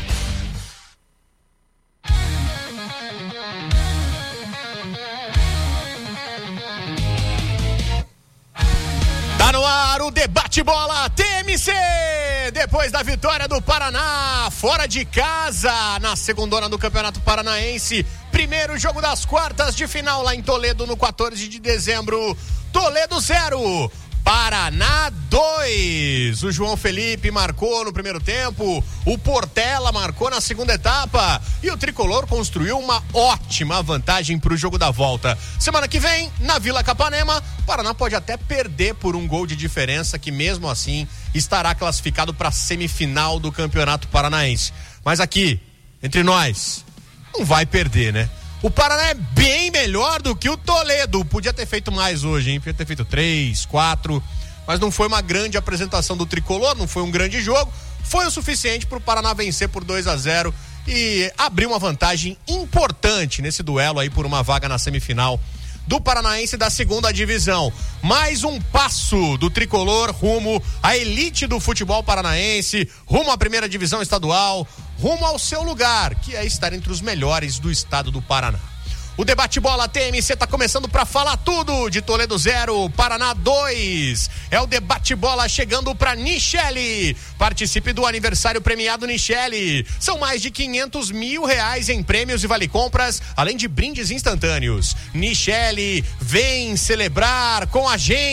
Tá no ar o Debate Bola T M C. Depois da vitória do Paraná, fora de casa, na segundona do Campeonato Paranaense. Primeiro jogo das quartas de final lá em Toledo, no quatorze de dezembro. Toledo zero. Paraná dois. O João Felipe marcou no primeiro tempo, o Portela marcou na segunda etapa e o Tricolor construiu uma ótima vantagem para o jogo da volta. Semana que vem, na Vila Capanema, o Paraná pode até perder por um gol de diferença, que mesmo assim estará classificado para a semifinal do Campeonato Paranaense. Mas aqui, entre nós, não vai perder, né? O Paraná é bem melhor do que o Toledo. Podia ter feito mais hoje, hein? Podia ter feito três, quatro. Mas não foi uma grande apresentação do Tricolor, não foi um grande jogo. Foi o suficiente para o Paraná vencer por dois a zero e abrir uma vantagem importante nesse duelo aí por uma vaga na semifinal do Paranaense da segunda divisão. Mais um passo do Tricolor rumo à elite do futebol paranaense, rumo à primeira divisão estadual, rumo ao seu lugar, que é estar entre os melhores do estado do Paraná. O Debate Bola T M C tá começando para falar tudo de Toledo zero, Paraná dois. É o Debate Bola chegando para Nichelle. Participe do aniversário premiado Nichelle. São mais de quinhentos mil reais em prêmios e vale compras, além de brindes instantâneos. Nichelle, vem celebrar com a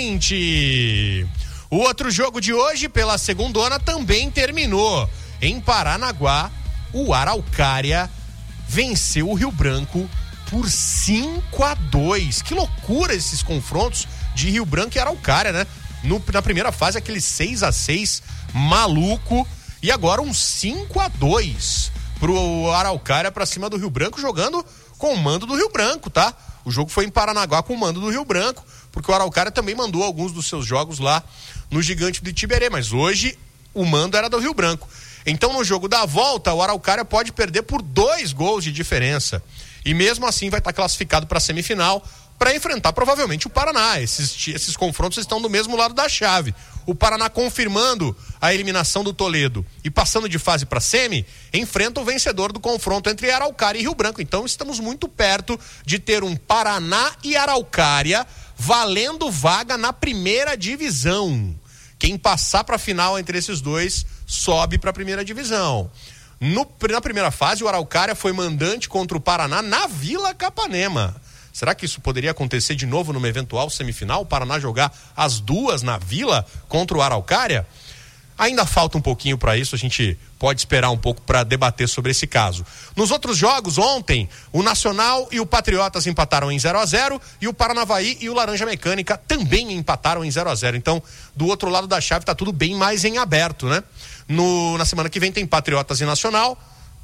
gente. O outro jogo de hoje, pela segundona, também terminou. Em Paranaguá, o Araucária venceu o Rio Branco por cinco a dois. Que loucura esses confrontos de Rio Branco e Araucária, né? No, na primeira fase, aquele seis a seis maluco. E agora um cinco a dois pro Araucária pra cima do Rio Branco, jogando com o mando do Rio Branco, tá? O jogo foi em Paranaguá com o mando do Rio Branco, porque o Araucária também mandou alguns dos seus jogos lá no Gigante do Itiberê, mas hoje o mando era do Rio Branco. Então, no jogo da volta, o Araucária pode perder por dois gols de diferença. E mesmo assim vai estar classificado para a semifinal. para enfrentar provavelmente o Paraná. Esses, esses confrontos estão do mesmo lado da chave. O Paraná, confirmando a eliminação do Toledo e passando de fase para semi, enfrenta o vencedor do confronto entre Araucária e Rio Branco. Então estamos muito perto de ter um Paraná e Araucária valendo vaga na primeira divisão. Quem passar para a final entre esses dois sobe para a primeira divisão. No, na primeira fase, o Araucária foi mandante contra o Paraná na Vila Capanema. Será que isso poderia acontecer de novo numa eventual semifinal? O Paraná jogar as duas na Vila contra o Araucária? Ainda falta um pouquinho para isso, a gente pode esperar um pouco para debater sobre esse caso. Nos outros jogos, ontem, o Nacional e o Patriotas empataram em zero a zero e o Paranavaí e o Laranja Mecânica também empataram em zero a zero. Então, do outro lado da chave está tudo bem mais em aberto, né? No, na semana que vem tem Patriotas e Nacional.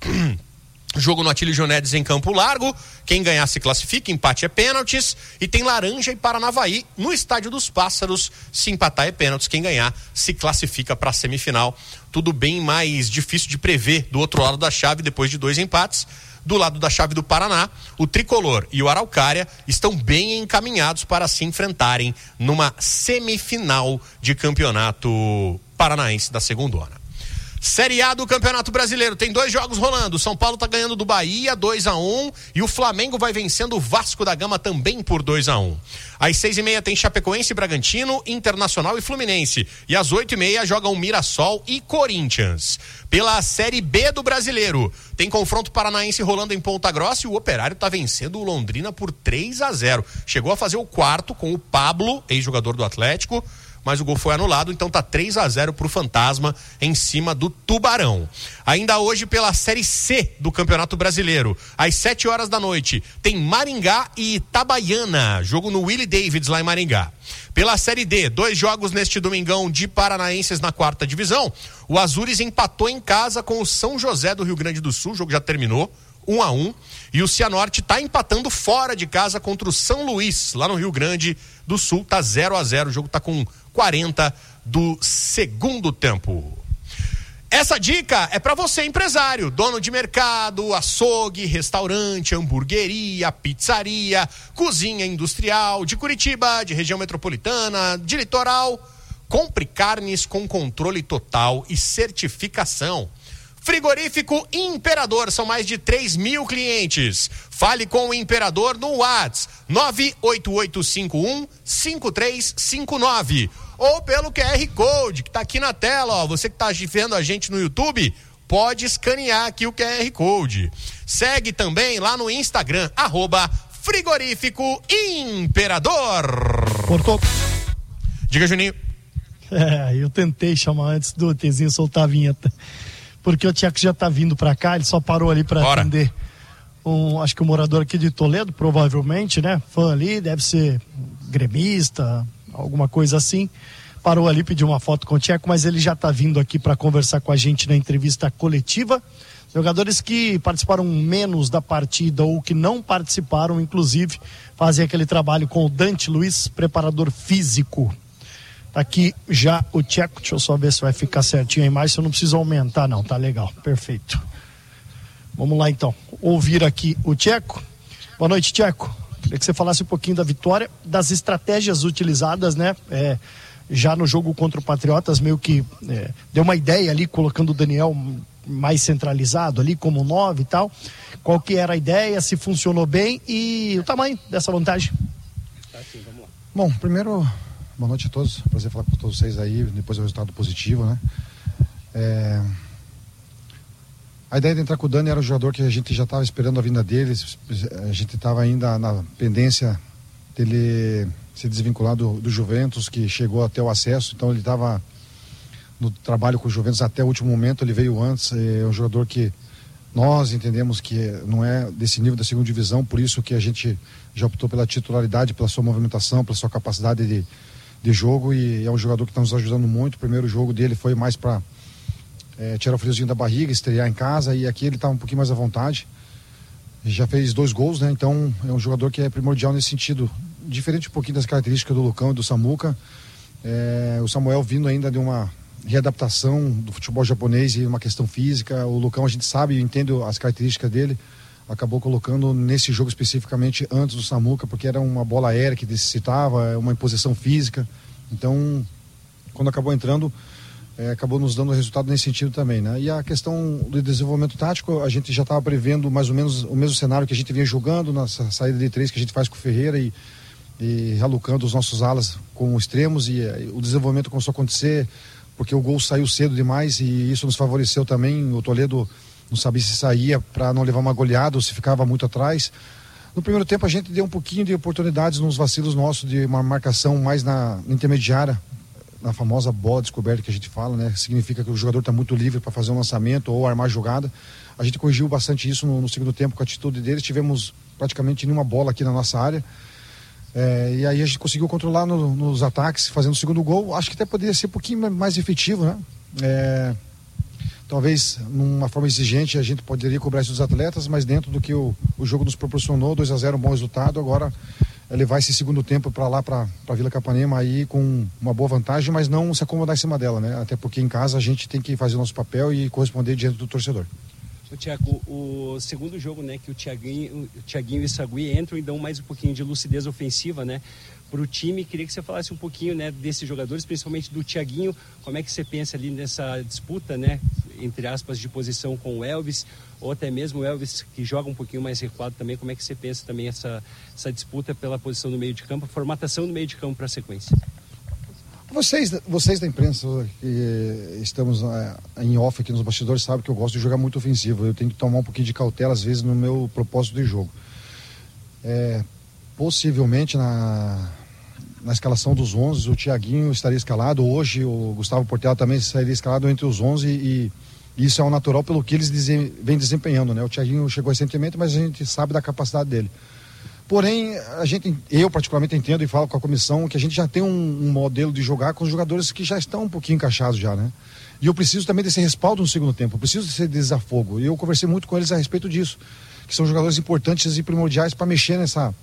Jogo no Atílio Jonedes em Campo Largo. Quem ganhar se classifica, empate é pênaltis. E tem Laranja e Paranavaí no Estádio dos Pássaros. Se empatar é pênaltis, quem ganhar se classifica para a semifinal. Tudo bem mais difícil de prever do outro lado da chave depois de dois empates. Do lado da chave do Paraná, o Tricolor e o Araucária estão bem encaminhados para se enfrentarem numa semifinal de campeonato paranaense da segundona. Série A do Campeonato Brasileiro, tem dois jogos rolando. São Paulo tá ganhando do Bahia dois a um e o Flamengo vai vencendo o Vasco da Gama também por dois a um. Às seis e meia tem Chapecoense, Bragantino, Internacional e Fluminense. E às oito e meia jogam Mirassol e Corinthians. Pela Série B do Brasileiro, tem confronto paranaense rolando em Ponta Grossa e o Operário tá vencendo o Londrina por três a zero. Chegou a fazer o quarto com o Pablo, ex-jogador do Atlético, mas o gol foi anulado, então tá três a zero pro Fantasma em cima do Tubarão. Ainda hoje pela Série C do Campeonato Brasileiro, às sete horas da noite, tem Maringá e Itabaiana, jogo no Willie Davids lá em Maringá. Pela Série D, dois jogos neste domingão de paranaenses na quarta divisão. O Azures empatou em casa com o São José do Rio Grande do Sul, o jogo já terminou, um a um, e o Cianorte tá empatando fora de casa contra o São Luís, lá no Rio Grande do Sul, tá zero a zero, o jogo tá com quarenta do segundo tempo. Essa dica é para você, empresário, dono de mercado, açougue, restaurante, hamburgueria, pizzaria, cozinha industrial de Curitiba, de região metropolitana, de litoral. Compre carnes com controle total e certificação. Frigorífico Imperador, são mais de três mil clientes. Fale com o Imperador no WhatsApp nove oito oito cinco um cinco três cinco nove ou pelo Q R Code que está aqui na tela, ó. Você que está vendo a gente no YouTube, pode escanear aqui o Q R Code. Segue também lá no Instagram, arroba Frigorífico Imperador. Cortou. Diga, Juninho. É, eu tentei chamar antes do Tezinho soltar a vinheta. Porque o Tcheco já tá vindo pra cá, ele só parou ali pra Bora. atender um, acho que um morador aqui de Toledo, provavelmente, né? Fã ali, deve ser gremista, alguma coisa assim. Parou ali, pediu uma foto com o Tcheco, mas ele já tá vindo aqui pra conversar com a gente na entrevista coletiva. Jogadores que participaram menos da partida ou que não participaram, inclusive, fazem aquele trabalho com o Dante Luiz, preparador físico. Tá aqui já o Tcheco, deixa eu só ver se vai ficar certinho a imagem, se eu não preciso aumentar não, tá legal, perfeito. Vamos lá então, ouvir aqui o Tcheco. Boa noite, Tcheco. Queria que você falasse um pouquinho da vitória, das estratégias utilizadas, né? É, já no jogo contra o Patriotas, meio que é, deu uma ideia ali, colocando o Daniel mais centralizado ali, como nove e tal. Qual que era a ideia, se funcionou bem e o tamanho dessa vantagem? Tá, sim, vamos lá. Bom, primeiro... Boa noite a todos, prazer falar com todos vocês aí, depois do resultado positivo, né? É... A ideia de entrar com o Dani era o jogador que a gente já estava esperando a vinda dele, a gente estava ainda na pendência dele se desvincular do, do Juventus, que chegou até o acesso, então ele estava no trabalho com o Juventus até o último momento, ele veio antes, é um jogador que nós entendemos que não é desse nível da segunda divisão, por isso que a gente já optou pela titularidade, pela sua movimentação, pela sua capacidade de de jogo, e é um jogador que está nos ajudando muito. O primeiro jogo dele foi mais para é, tirar o friozinho da barriga, estrear em casa, e aqui ele está um pouquinho mais à vontade, já fez dois gols, né? Então é um jogador que é primordial nesse sentido, diferente um pouquinho das características do Lucão e do Samuca. É, o Samuel vindo ainda de uma readaptação do futebol japonês e uma questão física. O Lucão a gente sabe e entende as características dele, acabou colocando nesse jogo especificamente antes do Samuca, porque era uma bola aérea que necessitava, uma imposição física. Então, quando acabou entrando, é, acabou nos dando resultado nesse sentido também, né? E a questão do desenvolvimento tático, a gente já estava prevendo mais ou menos o mesmo cenário que a gente vinha jogando na saída de três que a gente faz com o Ferreira e, e realocando os nossos alas com extremos, e, e o desenvolvimento começou a acontecer porque o gol saiu cedo demais e isso nos favoreceu também. O Toledo não sabia se saía para não levar uma goleada ou se ficava muito atrás. No primeiro tempo a gente deu um pouquinho de oportunidades nos vacilos nossos de uma marcação mais na intermediária, na famosa bola descoberta que a gente fala, né? Significa que o jogador está muito livre para fazer um lançamento ou armar jogada. A gente corrigiu bastante isso no, no segundo tempo com a atitude deles. Tivemos praticamente nenhuma bola aqui na nossa área. É, e aí a gente conseguiu controlar no, nos ataques, fazendo o segundo gol. Acho que até poderia ser um pouquinho mais efetivo, né? É, talvez numa forma exigente a gente poderia cobrar isso dos atletas, mas dentro do que o, o jogo nos proporcionou, dois a zero, um bom resultado. Agora é levar esse segundo tempo para lá, para a Vila Capanema aí com uma boa vantagem, mas não se acomodar em cima dela, né? Até porque em casa a gente tem que fazer o nosso papel e corresponder diante do torcedor. O Thiago, o segundo jogo, né, que o Thiaguinho, o Thiaguinho e o Sagui entram e dão mais um pouquinho de lucidez ofensiva, né, para o time. Queria que você falasse um pouquinho, né, desses jogadores, principalmente do Thiaguinho. Como é que você pensa ali nessa disputa, né, entre aspas, de posição com o Elvis, ou até mesmo o Elvis que joga um pouquinho mais recuado também? Como é que você pensa também essa, essa disputa pela posição no meio de campo, a formatação do meio de campo para a sequência? Vocês, vocês da imprensa que estamos uh, em off aqui nos bastidores sabem que eu gosto de jogar muito ofensivo. Eu tenho que tomar um pouquinho de cautela às vezes no meu propósito de jogo. É, possivelmente na, na escalação dos onze o Thiaguinho estaria escalado. Hoje o Gustavo Portela também estaria escalado entre os onze e, e isso é o natural pelo que eles dizem, vem desempenhando, né? O Thiaguinho chegou recentemente, mas a gente sabe da capacidade dele. Porém, a gente, eu particularmente entendo e falo com a comissão que a gente já tem um, um modelo de jogar com os jogadores que já estão um pouquinho encaixados já, né? E eu preciso também desse respaldo no segundo tempo, eu preciso desse desafogo. E eu conversei muito com eles a respeito disso, que são jogadores importantes e primordiais para mexer nessa,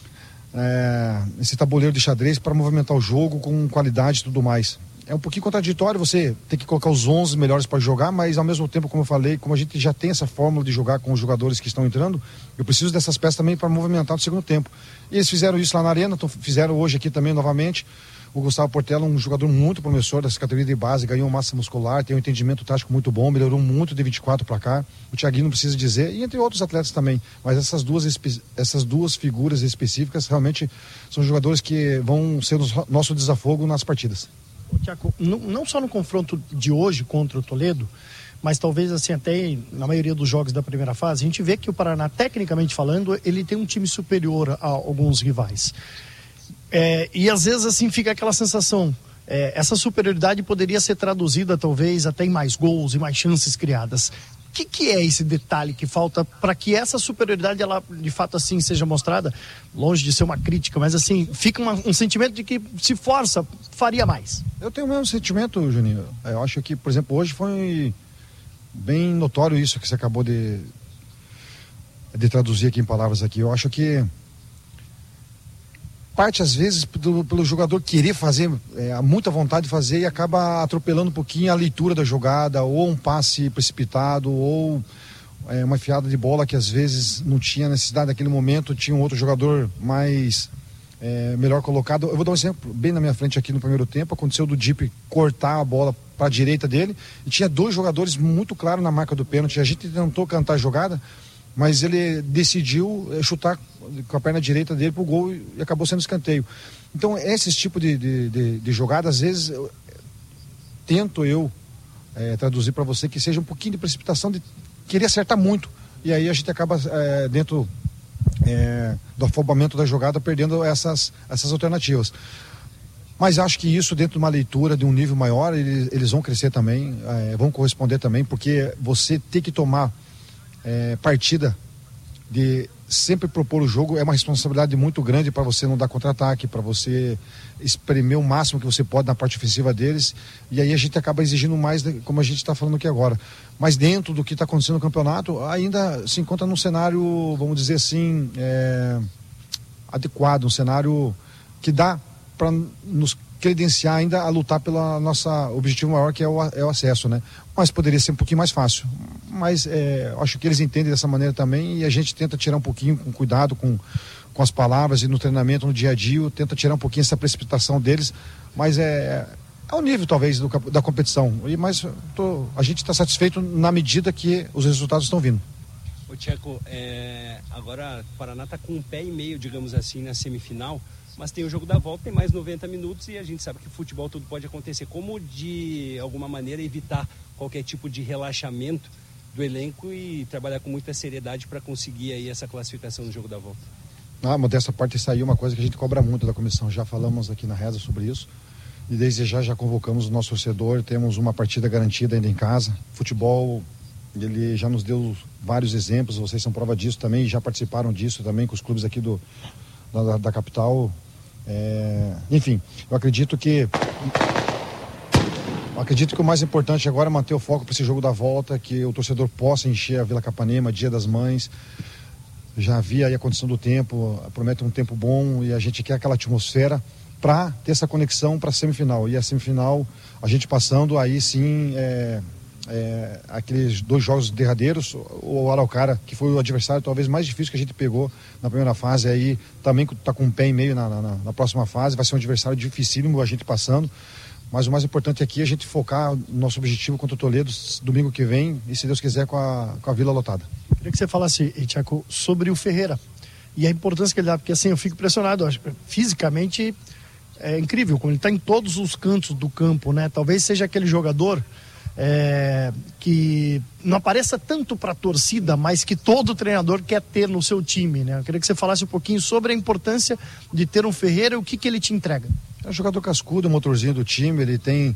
é, nesse tabuleiro de xadrez, para movimentar o jogo com qualidade e tudo mais. É um pouquinho contraditório você ter que colocar os onze melhores para jogar, mas ao mesmo tempo, como eu falei, como a gente já tem essa fórmula de jogar com os jogadores que estão entrando, eu preciso dessas peças também para movimentar no segundo tempo. E eles fizeram isso lá na Arena, fizeram hoje aqui também novamente. O Gustavo Portela, um jogador muito promissor dessa categoria de base, ganhou massa muscular, tem um entendimento tático muito bom, melhorou muito de vinte e quatro para cá. O Thiaguinho não precisa dizer, e entre outros atletas também. Mas essas duas, essas duas figuras específicas realmente são jogadores que vão ser o nosso desafogo nas partidas. Tiago, não, não só no confronto de hoje contra o Toledo, mas talvez assim até na maioria dos jogos da primeira fase, a gente vê que o Paraná, tecnicamente falando, ele tem um time superior a alguns rivais. É, e às vezes assim fica aquela sensação, é, essa superioridade poderia ser traduzida talvez até em mais gols e mais chances criadas. O que, que é esse detalhe que falta para que essa superioridade, ela de fato assim seja mostrada, longe de ser uma crítica, mas assim, fica uma, um sentimento de que se força, faria mais? Eu tenho o mesmo sentimento, Juninho. Eu acho que, por exemplo, hoje foi bem notório isso que você acabou de, de traduzir aqui em palavras aqui. Eu acho que parte às vezes pelo, pelo jogador querer fazer, é, muita vontade de fazer, e acaba atropelando um pouquinho a leitura da jogada, ou um passe precipitado, ou é, uma enfiada de bola que às vezes não tinha necessidade naquele momento, tinha um outro jogador mais é, melhor colocado. Eu vou dar um exemplo bem na minha frente aqui no primeiro tempo. Aconteceu do Dipe cortar a bola para a direita dele e tinha dois jogadores muito claros na marca do pênalti. A gente tentou cantar a jogada, mas ele decidiu chutar com a perna direita dele pro gol e acabou sendo escanteio. Então, esses tipos de, de, de, de jogada, às vezes, eu, tento eu é, traduzir para você que seja um pouquinho de precipitação, de querer acertar muito. E aí a gente acaba, é, dentro é, do afobamento da jogada, perdendo essas, essas alternativas. Mas acho que isso, dentro de uma leitura de um nível maior, eles, eles vão crescer também, é, vão corresponder também, porque você ter que tomar é, partida de sempre propor o jogo é uma responsabilidade muito grande para você não dar contra-ataque, para você espremer o máximo que você pode na parte ofensiva deles, e aí a gente acaba exigindo mais, como a gente está falando aqui agora. Mas dentro do que está acontecendo no campeonato, ainda se encontra num cenário, vamos dizer assim, é, adequado, um cenário que dá para nos credenciar ainda a lutar pelo nosso objetivo maior, que é o, é o acesso, né? Mas poderia ser um pouquinho mais fácil. mas é, acho que eles entendem dessa maneira também, e a gente tenta tirar um pouquinho com cuidado com, com as palavras, e no treinamento, no dia a dia, tenta tirar um pouquinho essa precipitação deles, mas é, é o nível talvez do, da competição, e, mas tô, a gente está satisfeito na medida que os resultados estão vindo. Ô Tcheco, é, agora o Paraná está com um pé e meio, digamos assim, na semifinal, mas tem o jogo da volta, tem mais noventa minutos, e a gente sabe que futebol tudo pode acontecer. Como de alguma maneira evitar qualquer tipo de relaxamento do elenco e trabalhar com muita seriedade para conseguir aí essa classificação no jogo da volta? Ah, mas dessa parte saiu uma coisa que a gente cobra muito da comissão, já falamos aqui na reza sobre isso, e desde já já convocamos o nosso torcedor, temos uma partida garantida ainda em casa. Futebol, ele já nos deu vários exemplos, vocês são prova disso também, já participaram disso também com os clubes aqui do, da, da capital. É, enfim, eu acredito que eu acredito que o mais importante agora é manter o foco para esse jogo da volta, que o torcedor possa encher a Vila Capanema, Dia das Mães. Já vi aí a condição do tempo, promete um tempo bom, e a gente quer aquela atmosfera para ter essa conexão para a semifinal. E a semifinal, a gente passando, aí sim, é, é, aqueles dois jogos derradeiros, o Araucária, que foi o adversário talvez mais difícil que a gente pegou na primeira fase, aí também está com um pé e meio na, na, na próxima fase, vai ser um adversário dificílimo a gente passando, mas o mais importante aqui é a gente focar no nosso objetivo contra o Toledo domingo que vem, e se Deus quiser com a, com a Vila lotada. Queria que você falasse, Tcheco, sobre o Ferreira e a importância que ele dá, porque assim, eu fico impressionado, eu acho, fisicamente é incrível, como ele está em todos os cantos do campo, né? Talvez seja aquele jogador É, que não apareça tanto para a torcida, mas que todo treinador quer ter no seu time, né? Eu queria que você falasse um pouquinho sobre a importância de ter um Ferreira e o que, que ele te entrega. É um jogador cascudo, o motorzinho do time, ele tem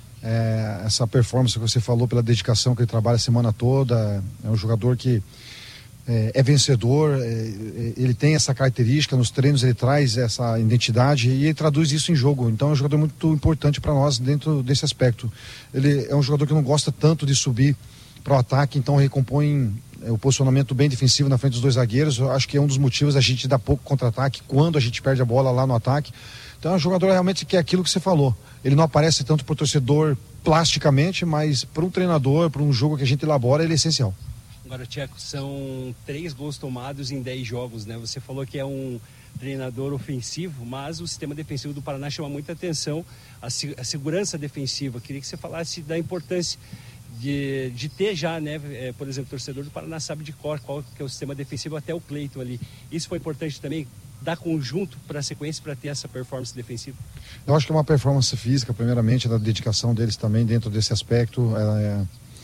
é, essa performance que você falou, pela dedicação que ele trabalha a semana toda, é um jogador que é, é vencedor, é, ele tem essa característica, nos treinos ele traz essa identidade e ele traduz isso em jogo, então é um jogador muito importante para nós dentro desse aspecto. Ele é um jogador que não gosta tanto de subir para o ataque, então recompõe é, o posicionamento bem defensivo na frente dos dois zagueiros. Eu acho que é um dos motivos a gente dar pouco contra-ataque quando a gente perde a bola lá no ataque. Então é um jogador realmente que é aquilo que você falou, ele não aparece tanto para o torcedor plasticamente, mas para um treinador, para um jogo que a gente elabora, ele é essencial. Agora, Tcheco, são três gols tomados em dez jogos, né? Você falou que é um treinador ofensivo, mas o sistema defensivo do Paraná chama muita atenção, a, a segurança defensiva. Queria que você falasse da importância de, de ter já, né? É, por exemplo, o torcedor do Paraná sabe de cor qual que é o sistema defensivo, até o Cleiton ali. Isso foi importante também, dar conjunto para a sequência, para ter essa performance defensiva? Eu acho que é uma performance física, primeiramente, da dedicação deles também dentro desse aspecto. É...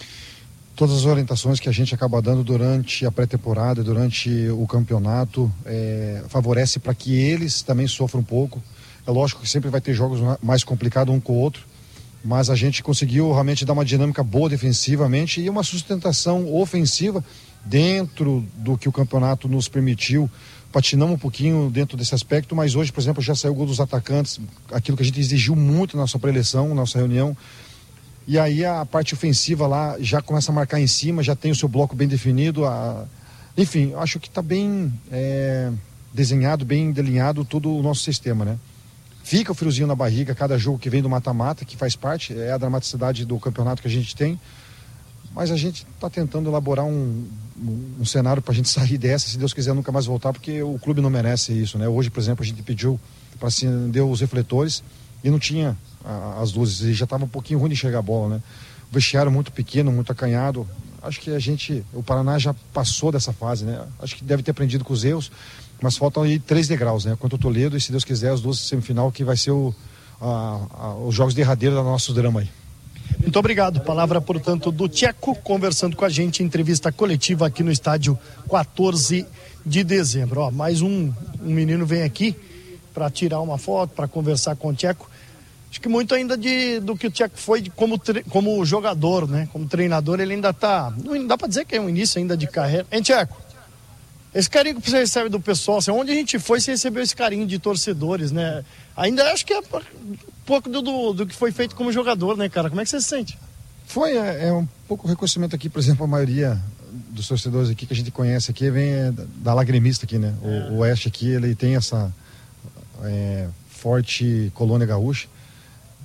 Todas as orientações que a gente acaba dando durante a pré-temporada, durante o campeonato, é, favorece para que eles também sofram um pouco. É lógico que sempre vai ter jogos mais complicados um com o outro, mas a gente conseguiu realmente dar uma dinâmica boa defensivamente e uma sustentação ofensiva dentro do que o campeonato nos permitiu. Patinamos um pouquinho dentro desse aspecto, mas hoje, por exemplo, já saiu o gol dos atacantes, aquilo que a gente exigiu muito na nossa pré-eleição, na nossa reunião. E aí a parte ofensiva lá já começa a marcar em cima, já tem o seu bloco bem definido. A... Enfim, acho que está bem é, desenhado, bem delineado todo o nosso sistema, né? Fica o friozinho na barriga cada jogo que vem do mata-mata, que faz parte, é a dramaticidade do campeonato que a gente tem. Mas a gente está tentando elaborar um, um, um cenário para a gente sair dessa, se Deus quiser nunca mais voltar, porque o clube não merece isso, né? Hoje, por exemplo, a gente pediu para acender os refletores e não tinha as luzes, e já estava um pouquinho ruim de enxergar a bola, né? O vestiário muito pequeno, muito acanhado. Acho que a gente, o Paraná já passou dessa fase, né? Acho que deve ter aprendido com os erros, mas faltam aí três degraus, né? Contra o Toledo e, se Deus quiser, as duas semifinal, que vai ser o, a, a, os jogos derradeiros do nosso drama aí. Muito obrigado. Palavra, portanto, do Tcheco, conversando com a gente em entrevista coletiva aqui no estádio quatorze de dezembro. Ó, mais um, um menino vem aqui para tirar uma foto, para conversar com o Tcheco. Acho que muito ainda de, do que o Tcheco foi de, como, tre, como jogador, né? Como treinador, ele ainda tá... Não dá para dizer que é um início ainda de carreira. Hein, Tcheco? Esse carinho que você recebe do pessoal, assim, onde a gente foi, você recebeu esse carinho de torcedores, né? Ainda acho que é um pouco do, do, do que foi feito como jogador, né, cara? Como é que você se sente? Foi, é, é um pouco o reconhecimento aqui, por exemplo, a maioria dos torcedores aqui que a gente conhece aqui vem é, da Lagrimista aqui, né? O, é. o Oeste aqui, ele tem essa é, forte colônia gaúcha.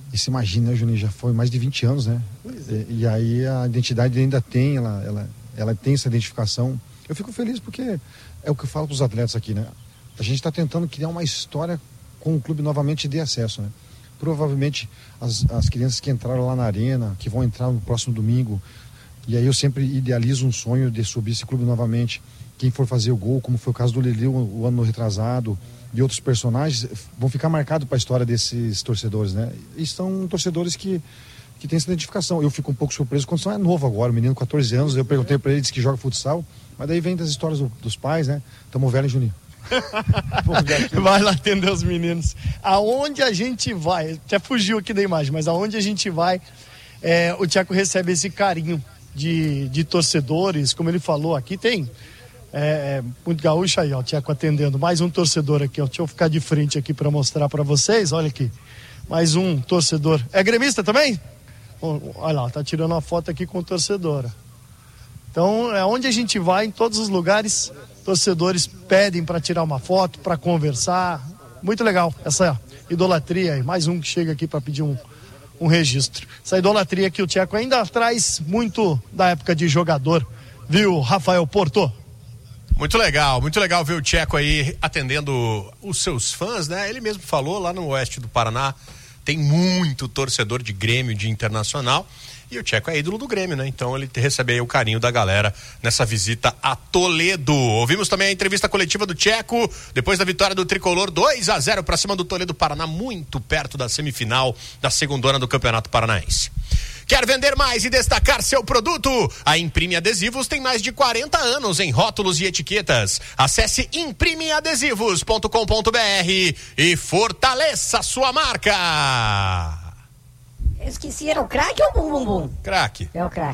E se imagina, né, Juninho, já foi mais de vinte anos, né? E, e aí a identidade ainda tem, ela, ela, ela tem essa identificação. Eu fico feliz porque é o que eu falo para os atletas aqui, né? A gente está tentando criar uma história com o clube novamente de acesso, né? Provavelmente as, as crianças que entraram lá na arena, que vão entrar no próximo domingo, e aí eu sempre idealizo um sonho de subir esse clube novamente. Quem for fazer o gol, como foi o caso do Leleu o ano retrasado, e outros personagens, vão ficar marcados para a história desses torcedores, né? E são torcedores que, que têm essa identificação. Eu fico um pouco surpreso quando são é novo agora, um menino de quatorze anos, eu perguntei para ele, disse que joga futsal, mas daí vem das histórias do, dos pais, né? Tamo velho, hein, Juninho? Vai lá atender os meninos. Aonde a gente vai, até fugiu aqui da imagem, mas aonde a gente vai, é, o Tcheco recebe esse carinho de, de torcedores, como ele falou, aqui tem É, é muito gaúcho aí, ó, o Tcheco atendendo mais um torcedor aqui, ó. Deixa eu ficar de frente aqui para mostrar para vocês, olha aqui, mais um torcedor. É gremista também? Olha lá, tá tirando uma foto aqui com o torcedor. Então, é onde a gente vai, em todos os lugares, torcedores pedem para tirar uma foto, para conversar. Muito legal essa idolatria aí, mais um que chega aqui para pedir um, um registro. Essa idolatria que o Tcheco ainda traz muito da época de jogador, viu, Rafael Porto? Muito legal, muito legal ver o Tcheco aí atendendo os seus fãs, né? Ele mesmo falou, lá no oeste do Paraná tem muito torcedor de Grêmio, de Internacional, e o Tcheco é ídolo do Grêmio, né? Então ele recebe aí o carinho da galera nessa visita a Toledo. Ouvimos também a entrevista coletiva do Tcheco, depois da vitória do Tricolor, dois a zero para cima do Toledo Paraná, muito perto da semifinal da segundona do Campeonato Paranaense. Quer vender mais e destacar seu produto? A Imprime Adesivos tem mais de quarenta anos em rótulos e etiquetas. Acesse imprime adesivos ponto com ponto br e fortaleça sua marca. Eu esqueci, era o craque ou o bum bum bum? Craque. É o craque.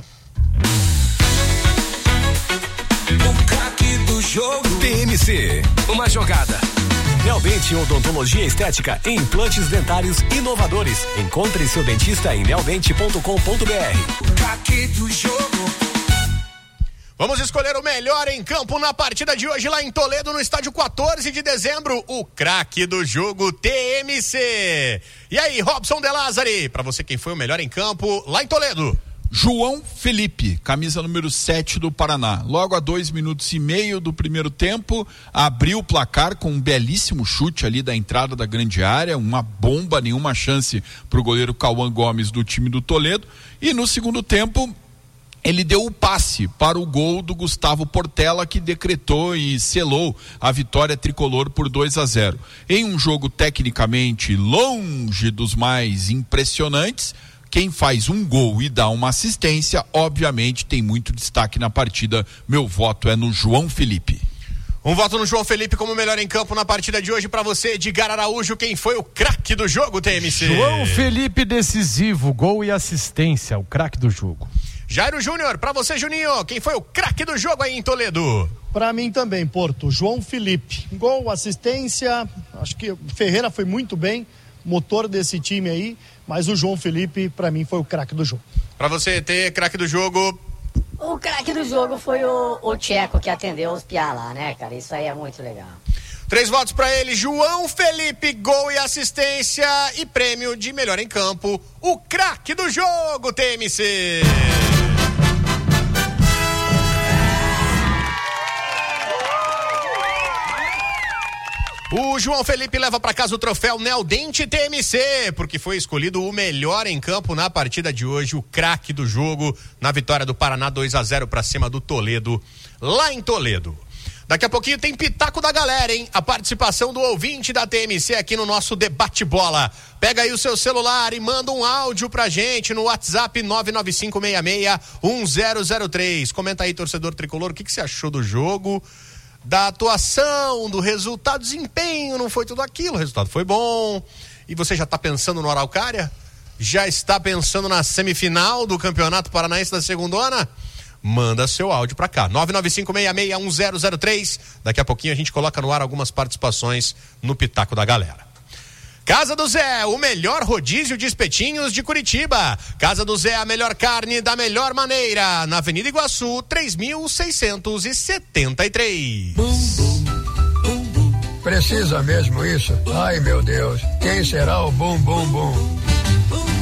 O craque do jogo. T M C, uma jogada. Neodente Odontologia Estética e implantes dentários inovadores. Encontre seu dentista em neodente ponto com ponto br. Craque do jogo. Vamos escolher o melhor em campo na partida de hoje lá em Toledo, no estádio quatorze de dezembro, o craque do jogo T M C. E aí, Robson De Lázari, pra você quem foi o melhor em campo lá em Toledo? João Felipe, camisa número sete do Paraná. Logo a dois minutos e meio do primeiro tempo, abriu o placar com um belíssimo chute ali da entrada da grande área, uma bomba, nenhuma chance para o goleiro Cauã Gomes do time do Toledo. E no segundo tempo, ele deu o passe para o gol do Gustavo Portela, que decretou e selou a vitória tricolor por dois a zero. Em um jogo tecnicamente longe dos mais impressionantes, quem faz um gol e dá uma assistência, obviamente tem muito destaque na partida. Meu voto é no João Felipe. Um voto no João Felipe como melhor em campo na partida de hoje para você, Edgar Araújo. Quem foi o craque do jogo, T M C? João Felipe decisivo, gol e assistência, o craque do jogo. Jairo Júnior, para você, Juninho, quem foi o craque do jogo aí em Toledo? Para mim também, Porto, João Felipe. Gol, assistência, acho que Ferreira foi muito bem, motor desse time aí, mas o João Felipe, para mim, foi o craque do jogo. Para você ter craque do jogo... O craque do jogo foi o, o Tcheco que atendeu os piá lá, né, cara? Isso aí é muito legal. Três votos para ele, João Felipe, gol e assistência e prêmio de melhor em campo, o craque do jogo, T M C. O João Felipe leva para casa o troféu Neodente T M C, porque foi escolhido o melhor em campo na partida de hoje, o craque do jogo, na vitória do Paraná dois a zero para cima do Toledo, lá em Toledo. Daqui a pouquinho tem Pitaco da Galera, hein? A participação do ouvinte da T M C aqui no nosso Debate Bola. Pega aí o seu celular e manda um áudio pra gente no WhatsApp nove nove cinco seis seis um zero zero três. Comenta aí, torcedor tricolor, o que, que você achou do jogo, da atuação, do resultado, desempenho, não foi tudo aquilo, o resultado foi bom. E você já tá pensando no Araucária? Já está pensando na semifinal do Campeonato Paranaense da Segundona? Manda seu áudio pra cá, nove nove cinco seis seis um zero zero três. Daqui a pouquinho a gente coloca no ar algumas participações no Pitaco da Galera. Casa do Zé, o melhor rodízio de espetinhos de Curitiba. Casa do Zé, a melhor carne da melhor maneira. Na Avenida Iguaçu, três mil seiscentos e setenta e três. Precisa mesmo isso? Ai, meu Deus, quem será o bum bum bum?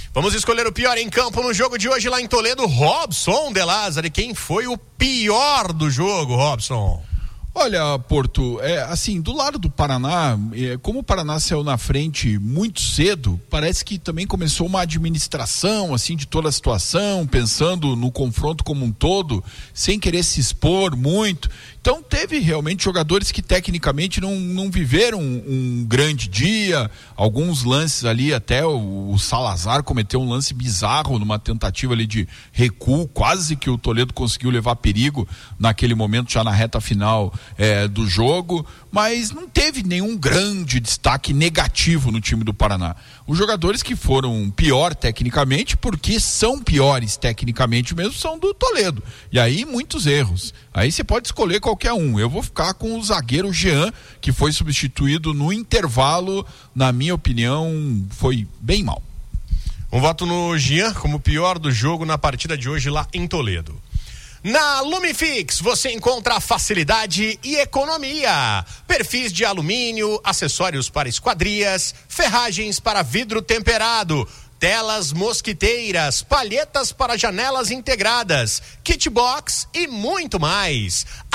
Vamos escolher o pior em campo no jogo de hoje lá em Toledo. Robson de Lázari, quem foi o pior do jogo, Robson? Olha, Porto, é, assim, do lado do Paraná, é, como o Paraná saiu na frente muito cedo, parece que também começou uma administração, assim, de toda a situação, pensando no confronto como um todo, sem querer se expor muito. Então teve realmente jogadores que tecnicamente não, não viveram um, um grande dia, alguns lances ali, até o, o Salazar cometeu um lance bizarro numa tentativa ali de recuo, quase que o Toledo conseguiu levar perigo naquele momento já na reta final é, do jogo, mas não teve nenhum grande destaque negativo no time do Paraná. Os jogadores que foram pior tecnicamente, porque são piores tecnicamente mesmo, são do Toledo. E aí muitos erros. Aí você pode escolher qualquer um. Eu vou ficar com o zagueiro Jean, que foi substituído no intervalo, na minha opinião, foi bem mal. Um voto no Jean como pior do jogo na partida de hoje lá em Toledo. Na Lumifix você encontra facilidade e economia. Perfis de alumínio, acessórios para esquadrias, ferragens para vidro temperado, telas mosquiteiras, palhetas para janelas integradas, kitbox e muito mais.